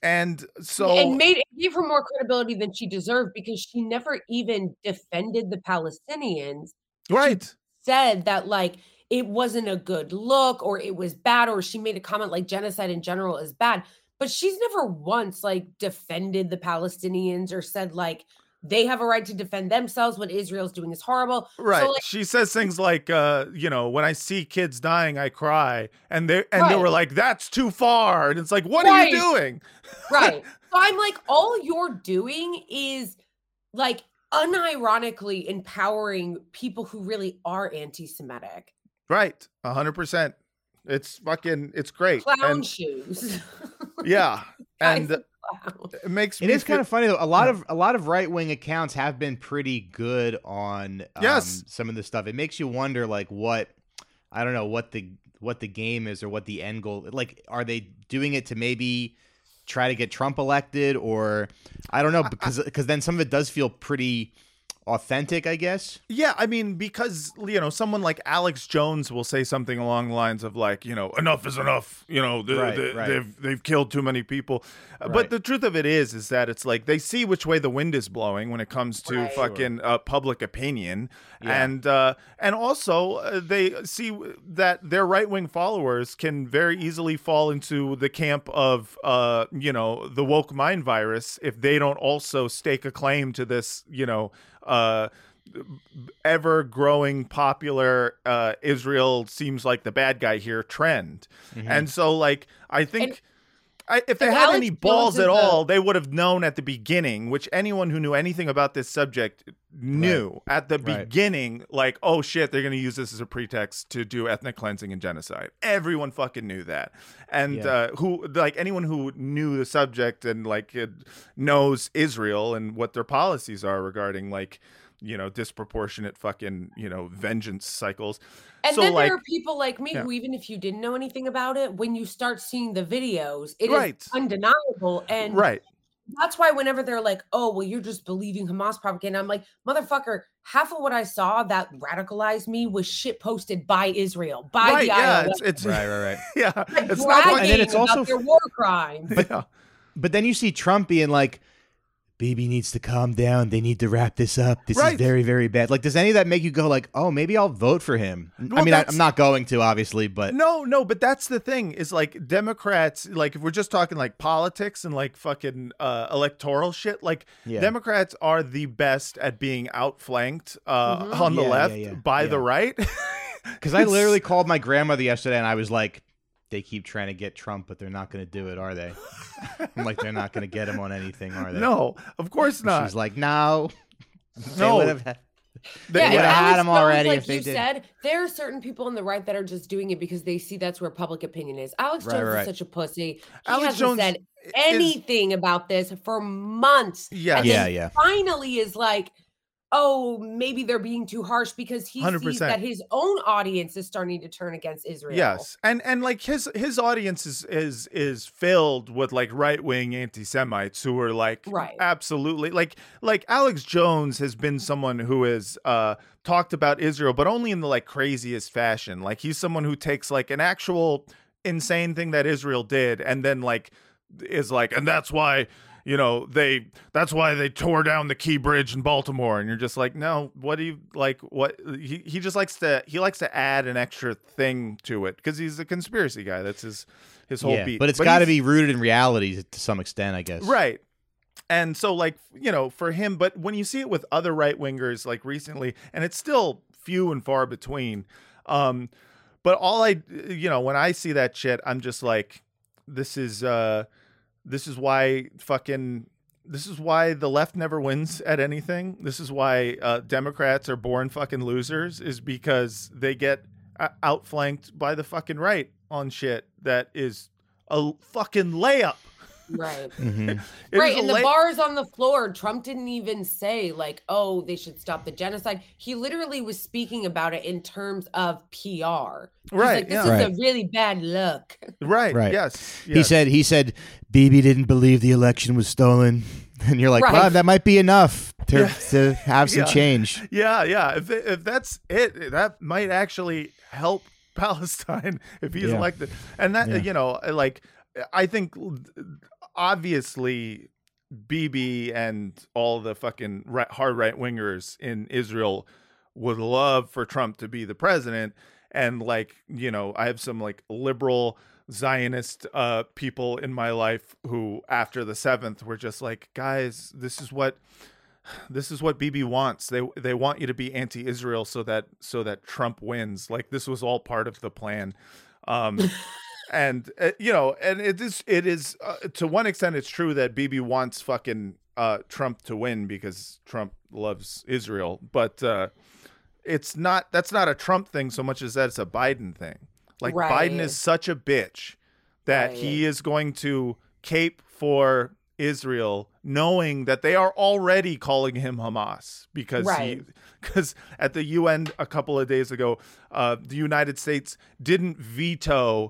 gave her more credibility than she deserved because she never even defended the Palestinians. Right. She said that like it wasn't a good look or it was bad, or she made a comment like genocide in general is bad, but she's never once like defended the Palestinians or said like they have a right to defend themselves. What Israel's doing is horrible. Right. So, like, she says things like, when I see kids dying, I cry. And they were like, that's too far. And it's like, what are you doing? Right. So I'm like, all you're doing is like unironically empowering people who really are anti-Semitic. Right. 100%. It's great. Clown shoes. Yeah. And Guys, it makes It me is kind of funny though. A lot of right wing accounts have been pretty good on some of this stuff. It makes you wonder, like, what the game is or what the end goal. Like, are they doing it to maybe try to get Trump elected, or I don't know, because then some of it does feel pretty authentic, I guess. Yeah, I mean, because someone like Alex Jones will say something along the lines of like, enough is enough. They've killed too many people. But the truth of it is that it's like they see which way the wind is blowing when it comes to fucking public opinion, and also they see that their right wing followers can very easily fall into the camp of the woke mind virus if they don't also stake a claim to this ever growing popular Israel seems like the bad guy here trend. And so like I think if they had any balls at all, they would have known at the beginning, which anyone who knew anything about this subject knew at the beginning, like, oh shit, they're going to use this as a pretext to do ethnic cleansing and genocide. Everyone fucking knew that. And who, like, anyone who knew the subject and like knows Israel and what their policies are regarding, like, you know, disproportionate fucking, you know, vengeance cycles. And so, then like, there are people like me who, even if you didn't know anything about it, when you start seeing the videos, it is undeniable. And that's why whenever they're like, oh, well, you're just believing Hamas propaganda, I'm like, motherfucker, half of what I saw that radicalized me was shit posted by Israel, by the IOS. It's right. Yeah. Like it's not not and then it's also about their war crimes. But then you see Trump being like, Bibi needs to calm down. They need to wrap this up. This is very, very bad. Like, does any of that make you go like, oh, maybe I'll vote for him? Well, I mean, I'm not going to, obviously, but no, but that's the thing is like Democrats, like if we're just talking like politics and like fucking electoral shit, like Democrats are the best at being outflanked on the left by the right. Because I literally called my grandmother yesterday and I was like, they keep trying to get Trump, but they're not going to do it, are they? I'm like, they're not going to get him on anything, are they? No, of course not. She's like, no. They would have had him already like if they you did. said, there are certain people on the right that are just doing it because they see that's where public opinion is. Alex Jones is such a pussy. He hasn't said anything about this for months. And finally is like, oh, maybe they're being too harsh because he 100%. Sees that his own audience is starting to turn against Israel. Yes, and like his audience is filled with like right-wing anti-Semites who are like absolutely like Alex Jones has been someone who has talked about Israel, but only in the like craziest fashion. Like he's someone who takes like an actual insane thing that Israel did and then like is like, and that's why, you know, that's why they tore down the Key Bridge in Baltimore. And you're just like, no, what do you like? What he just likes to add an extra thing to it because he's a conspiracy guy. That's his whole beat. But it's got to be rooted in reality to some extent, I guess. Right. And so, like, you know, for him, but when you see it with other right wingers, like recently, and it's still few and far between. But when I see that shit, I'm just like, this is why the left never wins at anything. This is why Democrats are born fucking losers, is because they get outflanked by the fucking right on shit that is a fucking layup. Right. Right. And the bar's on the floor. Trump didn't even say like, oh, they should stop the genocide. He literally was speaking about it in terms of PR. Right. Like, this is a really bad look. Right. Yes. He said Bibi didn't believe the election was stolen. And you're like, well, that might be enough to have some change. Yeah. If that's it, that might actually help Palestine if he's elected. And that, you know, like, I think obviously Bibi and all the fucking hard right wingers in Israel would love for Trump to be the president. And like, you know, I have some like liberal Zionist people in my life who after the 7th were just like, guys, this is what Bibi wants. They want you to be anti-Israel so that Trump wins. Like this was all part of the plan. And you know, and it is to one extent it's true that Bibi wants fucking Trump to win because Trump loves Israel, but that's not a Trump thing so much as that it's a Biden thing. Like Biden is such a bitch that he is going to cape for Israel knowing that they are already calling him Hamas because at the UN a couple of days ago the United States didn't veto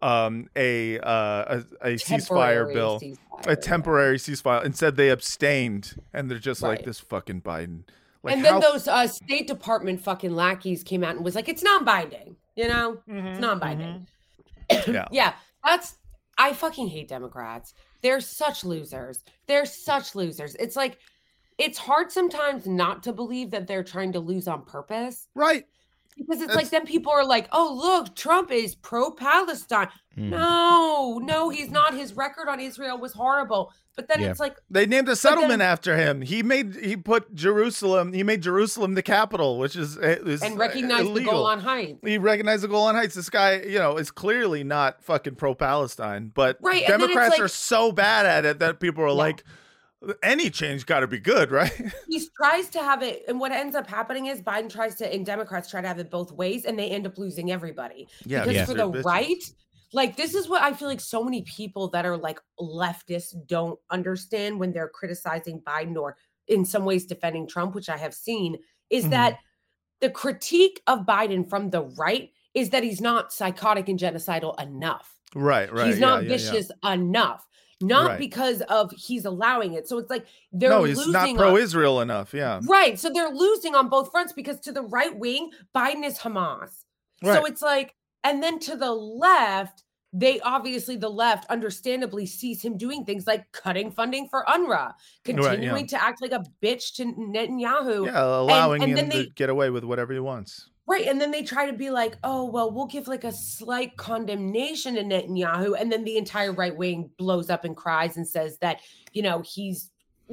a ceasefire bill, a temporary ceasefire. Instead, they abstained, and they're just like this fucking Biden. Like, and then those State Department fucking lackeys came out and was like, "It's non-binding, you know, it's non-binding." Yeah, I fucking hate Democrats. They're such losers. It's like, it's hard sometimes not to believe that they're trying to lose on purpose. Right. Because it's like then people are like, oh, look, Trump is pro-Palestine. No, he's not. His record on Israel was horrible. But then it's like they named a settlement after him. He made Jerusalem the capital, which is and recognized illegal. The Golan Heights. He recognized the Golan Heights. This guy, is clearly not fucking pro-Palestine. But Democrats are so bad at it that people are like, any change got to be good, right? He tries to have it, and what ends up happening is Biden and Democrats try to have it both ways, and they end up losing everybody. Because for the right, like, this is what I feel like so many people that are like leftists don't understand when they're criticizing Biden or in some ways defending Trump, which I have seen, is that the critique of Biden from the right is that he's not psychotic and genocidal enough. Right. He's not vicious enough. Not because of he's allowing it. So it's like he's losing not pro-Israel enough. Yeah. Right. So they're losing on both fronts because to the right wing, Biden is Hamas. Right. So it's like, and then to the left, the left understandably sees him doing things like cutting funding for UNRWA, continuing to act like a bitch to Netanyahu. Yeah, allowing him to get away with whatever he wants. Right. And then they try to be like, oh, well, we'll give like a slight condemnation to Netanyahu. And then the entire right wing blows up and cries and says that, he's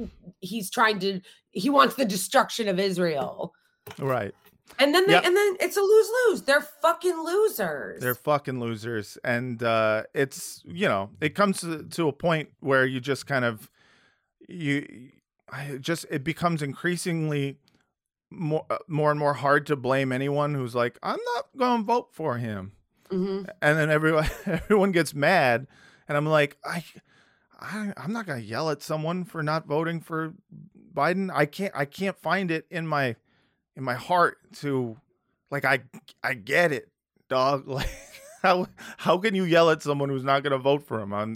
he wants the destruction of Israel. Right. And then and then it's a lose-lose. They're fucking losers. And it's, it comes to a point where you just kind of, it becomes increasingly more and more hard to blame anyone who's like, I'm not going to vote for him. And then everyone gets mad, and I'm like, I'm not going to yell at someone for not voting for Biden. I can't find it in my heart to, like, I get it, dog. Like, how can you yell at someone who's not going to vote for him?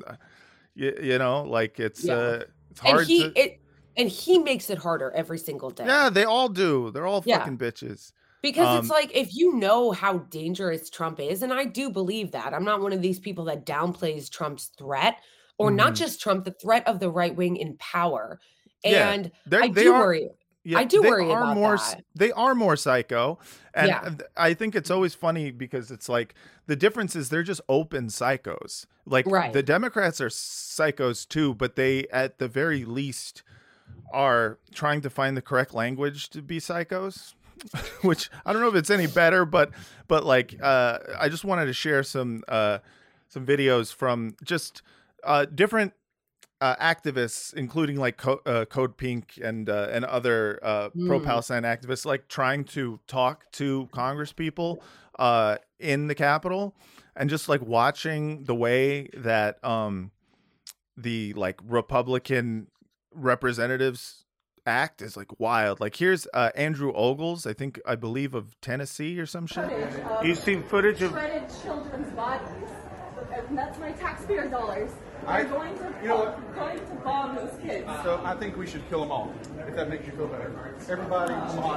It's hard And he makes it harder every single day. Yeah, they all do. They're all fucking bitches. Because it's like, if you know how dangerous Trump is, and I do believe that, I'm not one of these people that downplays Trump's threat, or not just Trump, the threat of the right wing in power. And I do worry about that. They are more psycho. And I think it's always funny because it's like, the difference is they're just open psychos. Like, the Democrats are psychos too, but they, at the very least, are trying to find the correct language to be psychos, which I don't know if it's any better, but like, I just wanted to share some videos from just different activists, including like Code Pink and other pro-Palestine activists, like trying to talk to Congress people in the Capitol, and just like watching the way that the like Republican representatives act is like wild. Like, here's Andrew Ogles, I believe of Tennessee or some shit. You've seen footage of shredded children's bodies, and that's my taxpayer dollars. We're going to bomb those kids. So I think we should kill them all, if that makes you feel better. Everybody,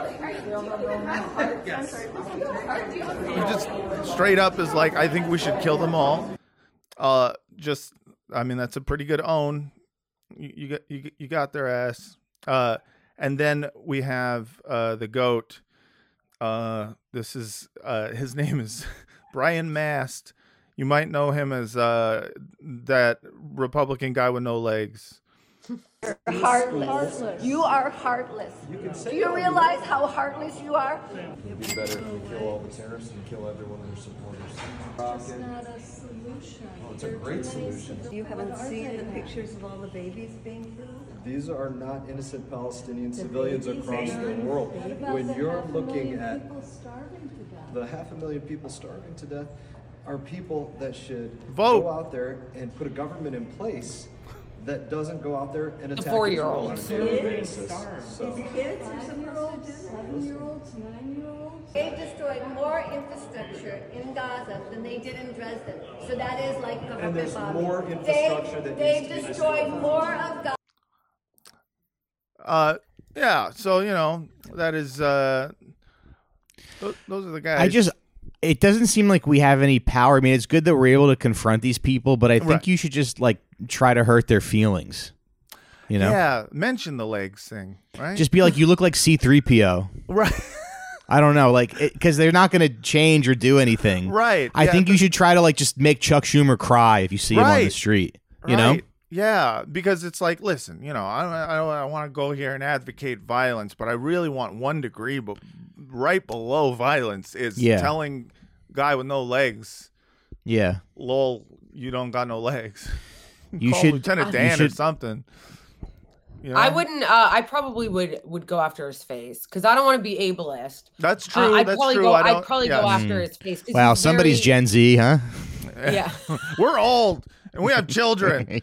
He just straight up is like, I think we should kill them all. That's a pretty good own. You got their ass. And then we have the GOAT. This is his name is Brian Mast. You might know him as that Republican guy with no legs. You're heartless. You are heartless. Do you realize how heartless you are? It'd be better if we kill all the terrorists and kill everyone in their supporters. It's not a solution. Oh, it's a great solution. You haven't seen the pictures of all the babies being killed? These are not innocent Palestinian civilians across the world. When you're looking at the 500,000 people starving to death, are people that should go out there and put a government in place that doesn't go out there and attack Israel on a daily basis. Kids or 7-year-olds, 7-year-olds, 9-year-olds. They destroyed more infrastructure in Gaza than they did in Dresden. So that is like government bombing. And there's more infrastructure that needs to be destroyed more of Gaza. So that is those are the guys. It doesn't seem like we have any power. I mean, it's good that we're able to confront these people, but I think you should just like try to hurt their feelings. Yeah, mention the legs thing, right? Just be like, you look like C-3PO. Right. I don't know, like, because they're not going to change or do anything. Right. I think you should try to, like, just make Chuck Schumer cry if you see him on the street. You know? Yeah, because it's like, listen, you know, I want to go here and advocate violence, but I really want 1 degree, but right below violence is telling guy with no legs, lol, you don't got no legs. You Call should Lieutenant Dan or something. You know? I wouldn't. I probably would go after his face because I don't want to be ableist. That's true. I'd that's probably true. I'd probably go after his face. Wow, somebody's Gen Z, huh? Yeah. We're old and we have children.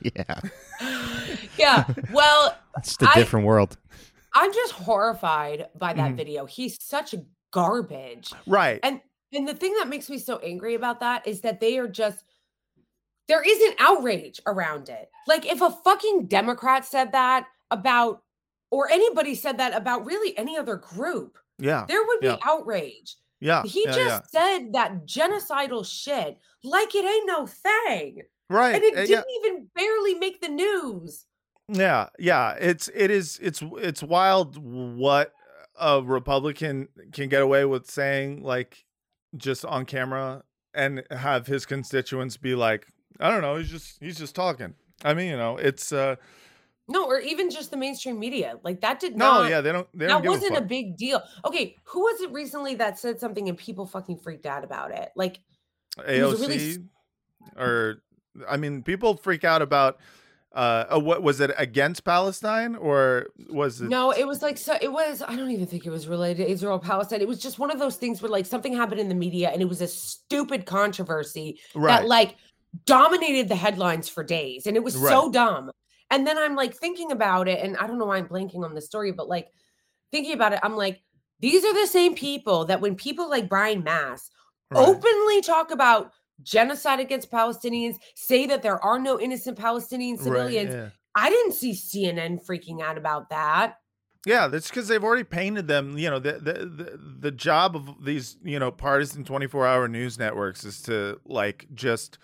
Yeah. Well, it's a different world. I'm just horrified by that video. He's such garbage. Right. And the thing that makes me so angry about that is that they are just. There isn't outrage around it. Like if a fucking Democrat said that about, or anybody said that about really any other group, there would be outrage. Yeah. He just said that genocidal shit like it ain't no thing. Right. And it didn't even barely make the news. Yeah. Yeah. It's wild what a Republican can get away with saying, like, just on camera and have his constituents be like, I don't know. He's just talking. I mean, you know, it's no, or even just the mainstream media. Like that did not. No, yeah, they don't. That wasn't a big deal. Okay, who was it recently that said something and people fucking freaked out about it? Like AOC, or I mean, people freak out about. What was it against Palestine or was it? No, it was like so. It was. I don't even think it was related to Israel Palestine. It was just one of those things where like something happened in the media and it was a stupid controversy that like. Dominated the headlines for days and it was so dumb. And then I'm like thinking about it and I don't know why I'm blanking on the story, but like thinking about it, I'm like, these are the same people that when people like Brian Mast openly talk about genocide against Palestinians, say that there are no innocent Palestinian civilians. I didn't see CNN freaking out about that. Yeah, that's because they've already painted them. You know, the job of these, you know, partisan 24-hour news networks is to like just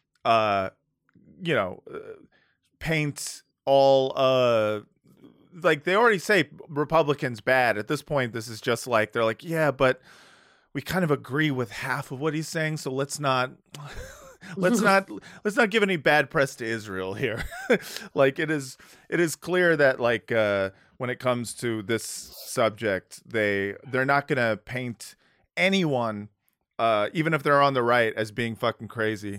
paint all like they already say Republicans bad. At this point, this is just like they're like, yeah, but we kind of agree with half of what he's saying, so let's not give any bad press to Israel here. Like it is clear that like when it comes to this subject, they're not gonna paint anyone, even if they're on the right, as being fucking crazy.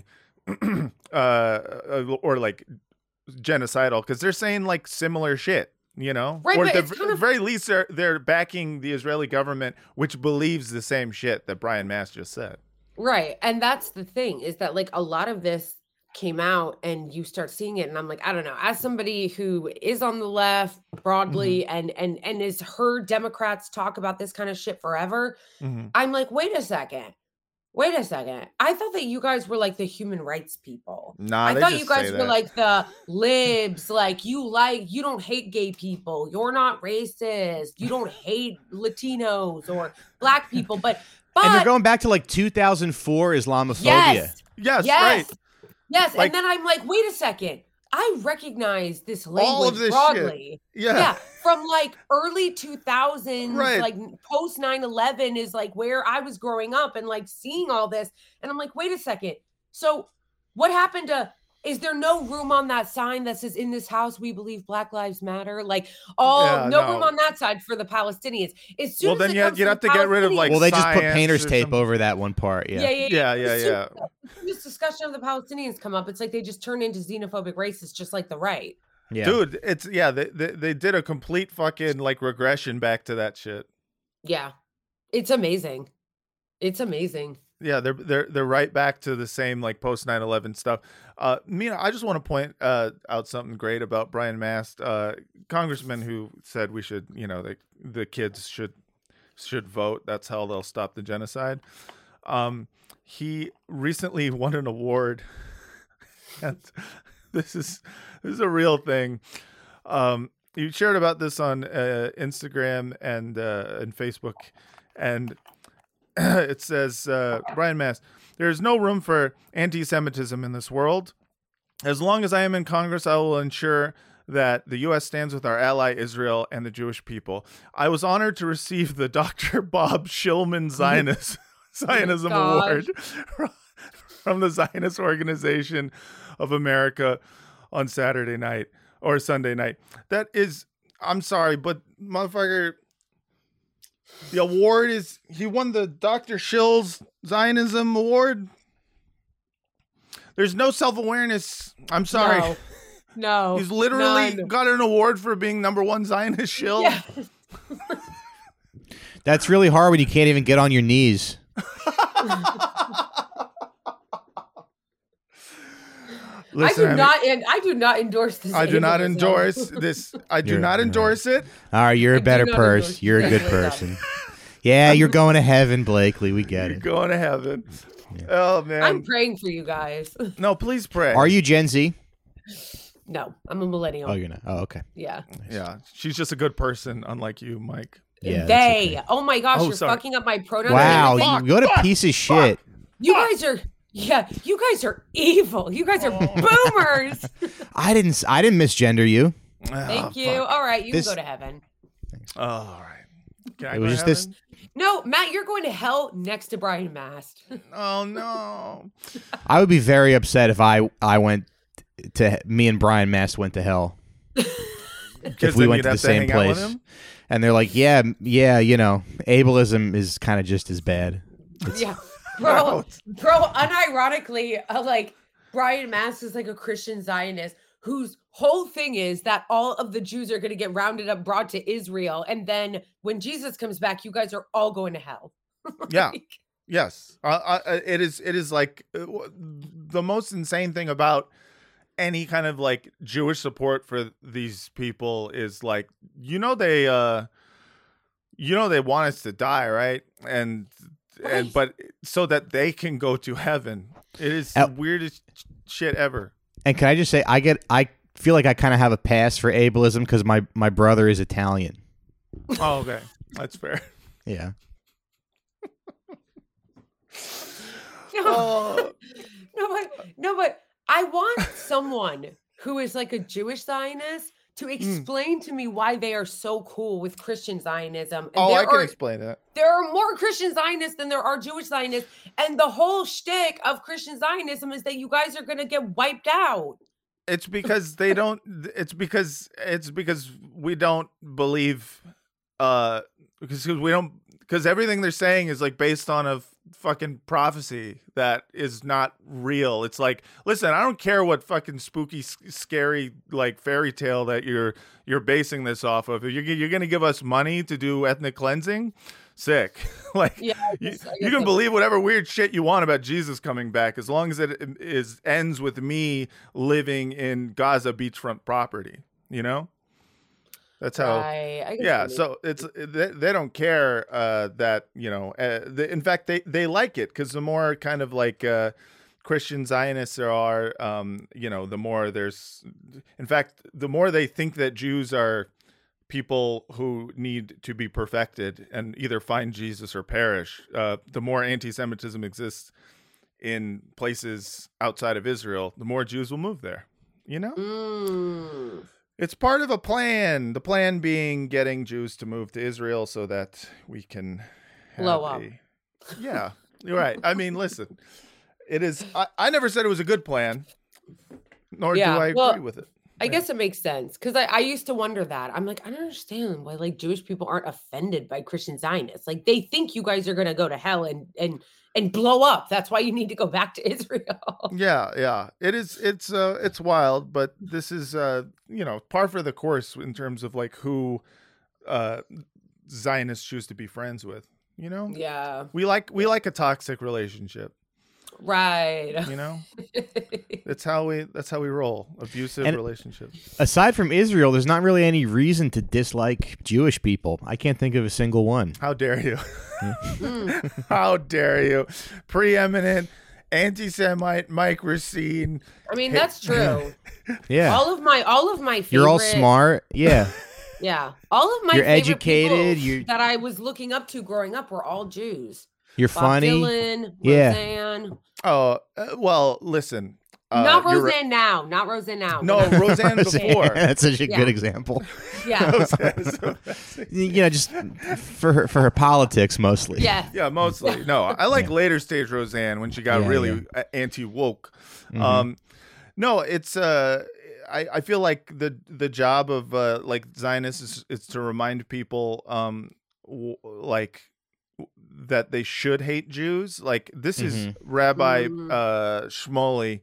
Or like genocidal because they're saying like similar shit, you know, right? Or But at the very least they're backing the Israeli government, which believes the same shit that Brian Mast just said. Right, and that's the thing is that like a lot of this came out, and you start seeing it, and I'm like, I don't know. As somebody who is on the left broadly and has heard Democrats talk about this kind of shit forever, I'm like, wait a second. I thought that you guys were like the human rights people. Nah, I thought you guys were like the libs. Like you don't hate gay people. You're not racist. You don't hate Latinos or black people. But and they're going back to like 2004 Islamophobia. Yes, right. Yes, like, and then I'm like, wait a second. I recognize this language all of this broadly. Shit. Yeah. From like early 2000s, right. like post 9/11 is like where I was growing up and like seeing all this. And I'm like, wait a second. So what happened to, is there no room on that sign that says in this house, we believe Black Lives Matter? Like, no room on that side for the Palestinians. As soon as then you'd have to get rid of like, well, they just put painter's tape over that one part. Yeah. Yeah. This discussion of the Palestinians come up. It's like they just turn into xenophobic racists, just like the right. Yeah. Dude, they did a complete fucking like regression back to that shit. Yeah. It's amazing. Yeah, they're right back to the same like post 9/11 stuff. Mina, I just want to point out something great about Brian Mast, congressman who said we should, you know, the kids should vote. That's how they'll stop the genocide. He recently won an award, and this is a real thing. You shared about this on Instagram and Facebook, and it says, Brian Mast, there is no room for anti-Semitism in this world. As long as I am in Congress, I will ensure that the U.S. stands with our ally Israel and the Jewish people. I was honored to receive the Dr. Bob Shillman Zionism Award from the Zionist Organization of America on Saturday night or Sunday night. That is, I'm sorry, but motherfucker, the award is, he won the Dr. Shill's Zionism Award. There's no self-awareness. I'm sorry. No. He's literally got an award for being #1 Zionist shill. Yeah. That's really hard when you can't even get on your knees. Listen, I do not endorse this. I do not endorse this. I do not endorse it. All right, you're a better person. You're a good person. Yeah, you're going to heaven, Blakely. We get it. Going to heaven. Yeah. Oh, man. I'm praying for you guys. No, please pray. Are you Gen Z? No, I'm a millennial. Oh, you're not. Oh, okay. Yeah. Yeah. She's just a good person, unlike you, Mike. Yeah. They. Okay. Oh, my gosh. You're fucking up my pronouns. Wow. What a piece of shit. You guys are... Yeah, you guys are evil. You guys are boomers. I didn't misgender you. Thank you. All right, you can go to heaven. Oh, all right. Can I it go was to just heaven? this. No, Matt, you're going to hell next to Brian Mast. Oh no. I would be very upset if I went to me and Brian Mast went to hell. If we went to the same place. And they're like, yeah, you know, ableism is kind of just as bad. Yeah. Bro, unironically, like Brian Mast is like a Christian Zionist whose whole thing is that all of the Jews are going to get rounded up, brought to Israel, and then when Jesus comes back, you guys are all going to hell. Yeah. Yes. It is like the most insane thing about any kind of like Jewish support for these people is like, they want us to die, right? But so that they can go to heaven. It is the weirdest shit ever. And can I just say, I feel like I kind of have a pass for ableism because my brother is Italian. Oh, okay. That's fair. Yeah. No, but I want someone who is like a Jewish Zionist to explain to me why they are so cool with Christian Zionism. And I can explain that. There are more Christian Zionists than there are Jewish Zionists. And the whole shtick of Christian Zionism is that you guys are going to get wiped out. It's because they don't, it's because we don't believe, because everything they're saying is like based on a fucking prophecy that is not real. It's like, listen, I don't care what fucking spooky, scary like fairy tale that you're basing this off of. You're gonna give us money to do ethnic cleansing, sick. Like, yeah, you can believe whatever weird shit you want about Jesus coming back, as long as it ends with me living in Gaza beachfront property. You know. That's how. Yeah, so they don't care that in fact they like it because the more kind of like Christian Zionists there are, the more there's. In fact, the more they think that Jews are people who need to be perfected and either find Jesus or perish, the more anti-Semitism exists in places outside of Israel, the more Jews will move there. You know. It's part of a plan. The plan being getting Jews to move to Israel so that we can blow up. Yeah, you're right. I mean, listen, it is. I never said it was a good plan, nor do I agree with it. I guess it makes sense because I used to wonder that. I'm like, I don't understand why like Jewish people aren't offended by Christian Zionists. Like they think you guys are going to go to hell and blow up. That's why you need to go back to Israel. Yeah. It is. It's wild, but this is par for the course in terms of like who Zionists choose to be friends with. You know. Yeah. We like a toxic relationship. Right. You know. That's how we roll. Abusive relationships. Aside from Israel, there's not really any reason to dislike Jewish people. I can't think of a single one. How dare you? How dare you? Preeminent anti-Semite Mike Racine. I mean, that's true. Yeah. All of my favorite. You're all smart. Yeah. Yeah. All of my You're favorite educated. people that I was looking up to growing up were all Jews. You're Bob funny. Dylan, yeah. Roseanne. Oh, well, listen. not Roseanne now. Not Roseanne now. No, Roseanne before. That's such a good example. Yeah. Just for her politics mostly. Yeah. Yeah, mostly. No, I like later stage Roseanne when she got really anti-woke. Mm-hmm. No, it's I feel like the job of like Zionists is to remind people like that they should hate Jews. Like this is Rabbi Shmuley,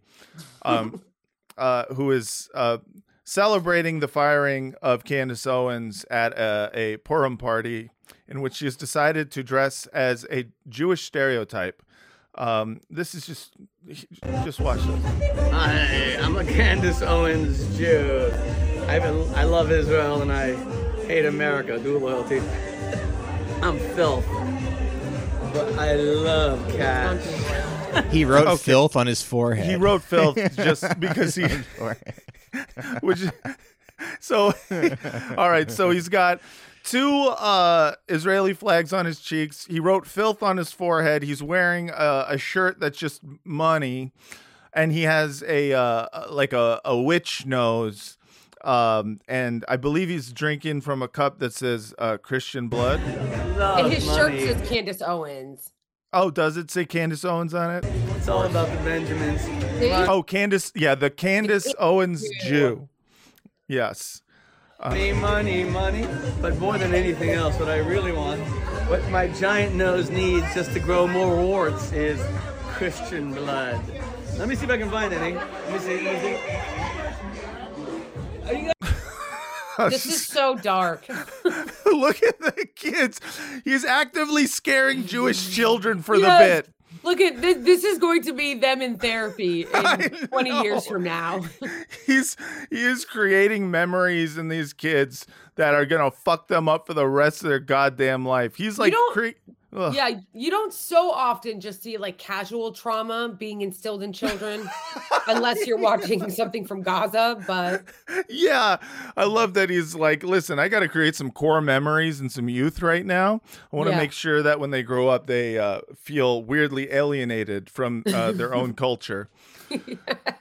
who is celebrating the firing of Candace Owens at a Purim party in which she has decided to dress as a Jewish stereotype. This is just watch this. Hi, I'm a Candace Owens Jew. I love Israel and I hate America. Dual loyalty. I'm filth, but I love cash. He wrote filth on his forehead. He wrote filth just because he. Which, so, all right. So he's got 2 Israeli flags on his cheeks. He wrote filth on his forehead. He's wearing a shirt that's just money, and he has a witch nose. And I believe he's drinking from a cup that says Christian blood. And his shirt says Candace Owens. Oh, does it say Candace Owens on it? It's all about the Benjamins. Oh, Candace. Yeah, the Candace Owens Jew. Yes. Money. But more than anything else, what I really want, what my giant nose needs just to grow more warts is Christian blood. Let me see if I can find any. Let me see. This is so dark. Look at the kids. He's actively scaring Jewish children for the bit. Look at this. This is going to be them in therapy in 20 years from now. He is creating memories in these kids that are gonna fuck them up for the rest of their goddamn life. He's like, yeah, you don't so often just see like casual trauma being instilled in children, unless you're watching something from Gaza. But yeah, I love that he's like, listen, I got to create some core memories and some youth right now. I want to make sure that when they grow up, they feel weirdly alienated from their own culture. He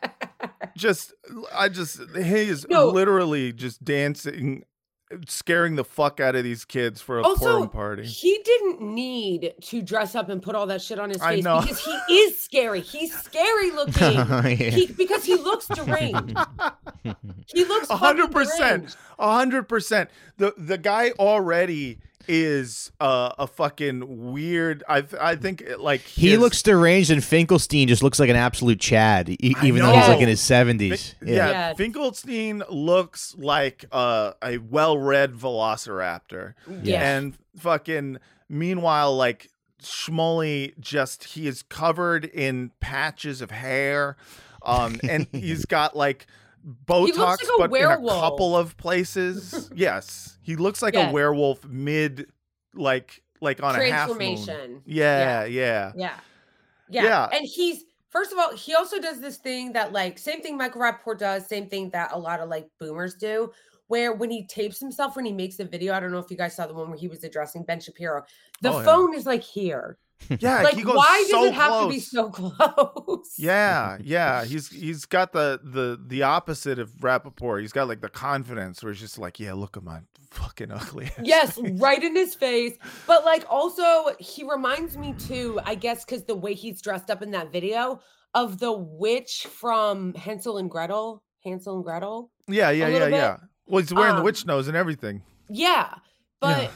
is literally just dancing, scaring the fuck out of these kids for a Purim party. He didn't need to dress up and put all that shit on his face because he is scary. He's scary looking. Because he looks deranged. He looks 100%. 100%. The guy already is a fucking weird. I think like he looks deranged, and Finkelstein just looks like an absolute Chad, even though he's like in his 70s. Yeah, Finkelstein looks like a well-read velociraptor. And fucking meanwhile, like Shmuley he is covered in patches of hair, and he's got like Botox, like but werewolf. in a couple of places. Yes, he looks like a werewolf mid, like on a half moon. Yeah. And he's, first of all, he also does this thing that like same thing Michael Rappaport does, same thing that a lot of like boomers do, where when he tapes himself, when he makes the video, I don't know if you guys saw the one where he was addressing Ben Shapiro, the phone is like here. Yeah, like he goes why so does it have close. to be so close? Yeah. He's got the opposite of Rappaport. He's got like the confidence where he's just like, yeah, look at my fucking ugly ass. Yes, right in his face. But like also he reminds me too, I guess because the way he's dressed up in that video, of the witch from Hansel and Gretel. Yeah. Well, he's wearing the witch nose and everything. Yeah. But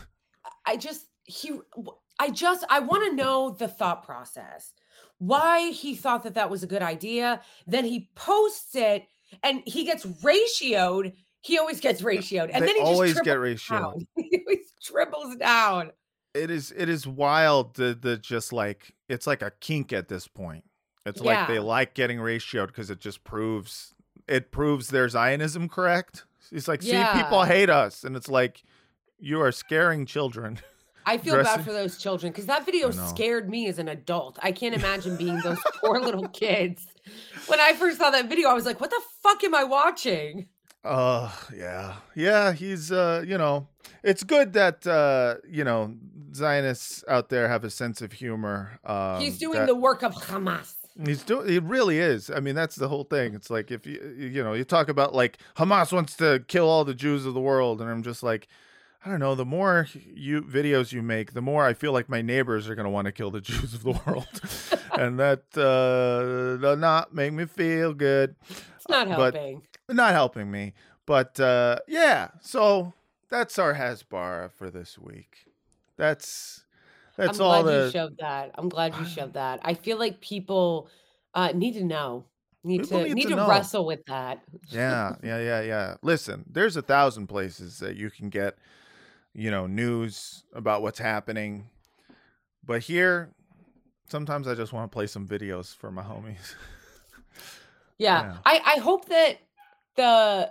I want to know the thought process. Why he thought that was a good idea. Then he posts it and he gets ratioed. He always gets ratioed. And then he always just get ratioed. ratioed. He always triples down. It is wild that just like, it's like a kink at this point. It's like they like getting ratioed because it just proves their Zionism correct. It's like, see, people hate us. And it's like, you are scaring children. I feel bad for those children because that video scared me as an adult. I can't imagine being those poor little kids. When I first saw that video, I was like, what the fuck am I watching? Yeah. He's, it's good that, Zionists out there have a sense of humor. He's doing the work of Hamas. He really is. I mean, that's the whole thing. It's like if you talk about like Hamas wants to kill all the Jews of the world, and I'm just like, I don't know. The more videos you make, the more I feel like my neighbors are going to want to kill the Jews of the world, and that does not make me feel good. It's not helping. Not helping me. But yeah, so that's our Hasbara for this week. That's I'm all. Glad you showed that. I'm glad you showed that. I feel like people need to know. Need to know. wrestle with that. Yeah. Listen, there's 1,000 places that you can get, news about what's happening. But here, sometimes I just want to play some videos for my homies. Yeah. I hope that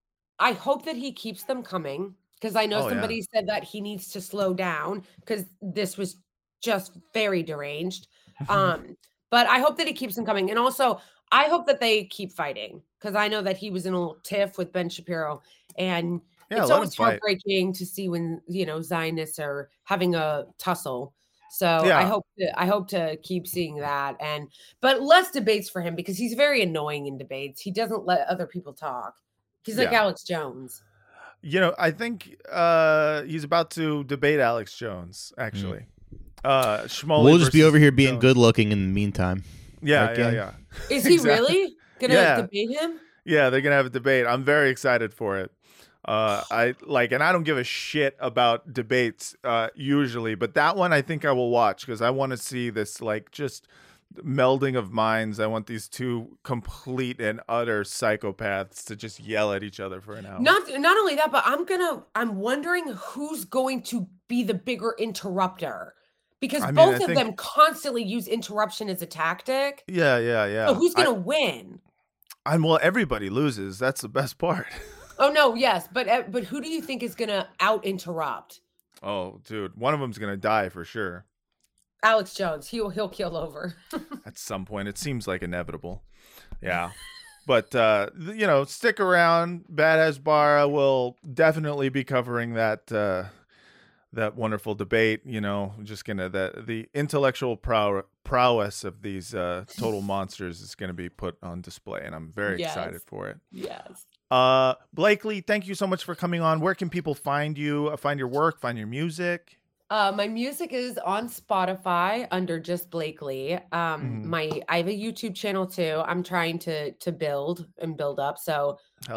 he keeps them coming, because I know somebody said that he needs to slow down because this was just very deranged. But I hope that he keeps them coming. And also, I hope that they keep fighting, because I know that he was in a little tiff with Ben Shapiro, and it's always heartbreaking to see when, Zionists are having a tussle. So I hope to keep seeing that, but less debates for him, because he's very annoying in debates. He doesn't let other people talk. He's like Alex Jones. I think he's about to debate Alex Jones, actually. Schmoly we'll just be over here Jones. being good looking in the meantime. Yeah. Is he really gonna debate him? Yeah, they're gonna have a debate. I'm very excited for it. And I don't give a shit about debates usually, but that one I think I will watch, because I want to see this just melding of minds. I want these two complete and utter psychopaths to just yell at each other for an hour. Not only that, but I'm wondering who's going to be the bigger interrupter, because both of them constantly use interruption as a tactic. Yeah. So who's gonna win? Well, everybody loses. That's the best part. Oh no, yes, but who do you think is gonna out interrupt? Oh, dude, one of them's gonna die for sure. Alex Jones, he'll kill over at some point. It seems like inevitable. Yeah, but stick around. Bad Hasbara will definitely be covering that wonderful debate. Just gonna the intellectual prowess of these total monsters is gonna be put on display, and I'm very excited for it. Yes. Blakely, thank you so much for coming on. Where can people find you, find your work, find your music? My music is on Spotify under just Blakely. I have a YouTube channel too. I'm trying to build up. So,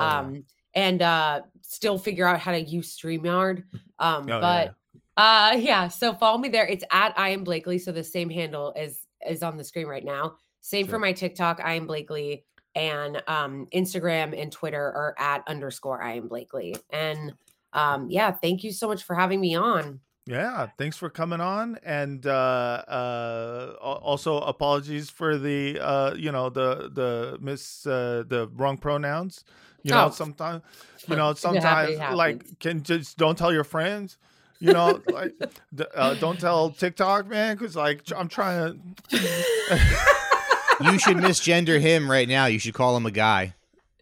and still figure out how to use StreamYard. So follow me there. It's at I am Blakely. So the same handle is on the screen right now. Same for my TikTok, I am Blakely. And Instagram and Twitter are at _ I am Blakely. And thank you so much for having me on. Yeah, thanks for coming on, and also apologies for the the wrong pronouns. Sometimes can just don't tell your friends. Don't tell TikTok, man, because I'm trying to. You should misgender him right now. You should call him a guy.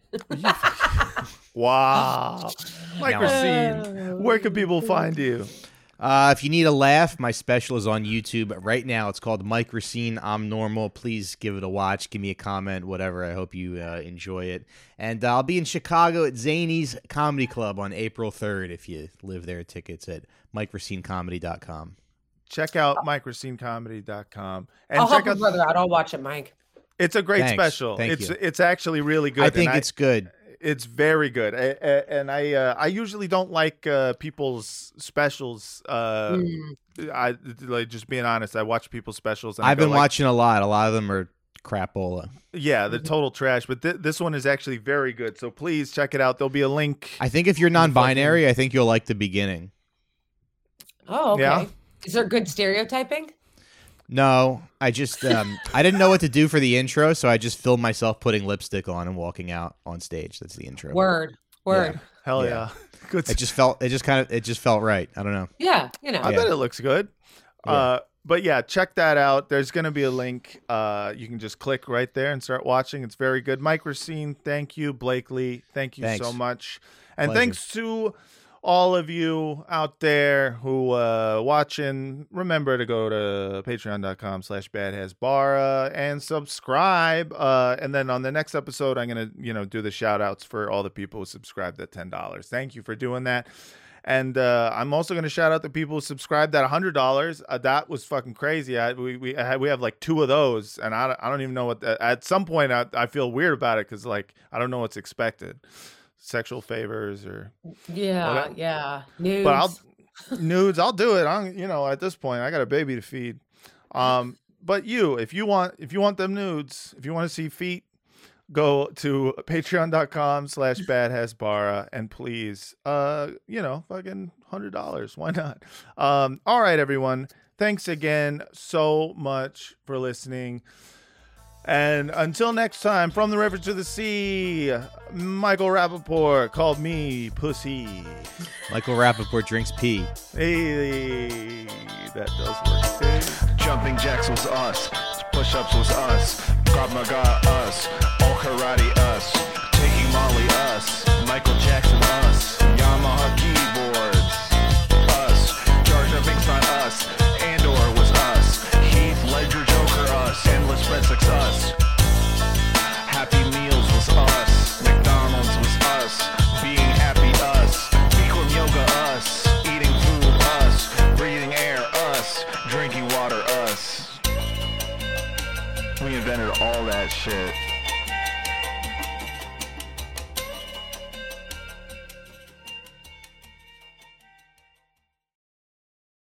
Wow. Mike Racine, where can people find you? If you need a laugh, my special is on YouTube right now. It's called Mike Racine, I'm Normal. Please give it a watch. Give me a comment, whatever. I hope you enjoy it. And I'll be in Chicago at Zany's Comedy Club on April 3rd. If you live there, tickets at MikeRacineComedy.com. Check out MikeRacineComedy.com. And I'll help your brother out. I'll watch it, Mike. It's a great special. It's actually really good. I think it's good. It's very good, and I usually don't like people's specials. I just being honest. I watch people's specials. And I've been watching a lot. A lot of them are crapola. Yeah, they're total trash. But this one is actually very good. So please check it out. There'll be a link. I think if you're non-binary, I think you'll like the beginning. Oh, okay. Yeah? Is there good stereotyping? No, I just I didn't know what to do for the intro, so I just filmed myself putting lipstick on and walking out on stage. That's the intro. Word. Yeah. Hell yeah. Good. It just felt right. I don't know. Yeah, I bet it looks good. Yeah. But yeah, check that out. There's going to be a link. You can just click right there and start watching. It's very good. Mike Racine, thank you. Blakely, thank you so much. And thanks to all of you out there who watching, remember to go to patreon.com/badhasbara and subscribe. And then on the next episode, I'm going to, do the shout outs for all the people who subscribed at $10. Thank you for doing that. And I'm also going to shout out the people who subscribed at $100. That was fucking crazy. We have like 2 of those, and I don't even know what. At some point, I feel weird about it because like I don't know what's expected, sexual favors or nudes. But nudes. I'll do it. At this point, I got a baby to feed. But if you want them nudes, if you want to see feet, go to patreon.com/badhasbara and please, fucking $100. Why not? All right, everyone. Thanks again so much for listening. And until next time, from the river to the sea, Michael Rappaport called me pussy. Michael Rappaport drinks pee. Hey, that does work. Jumping jacks was us. Push-ups was us. Krav Maga us. All karate us. Taking Molly us. Michael Jackson us. Yamaha keyboards us. Jar Jar Binks not us. Andor was us. Heath Ledger Joker us. Endless breadsticks us. Happy Meals was us. McDonald's was us. Being happy us. Bikram yoga us. Eating food us. Breathing air us. Drinking water us. We invented all that shit.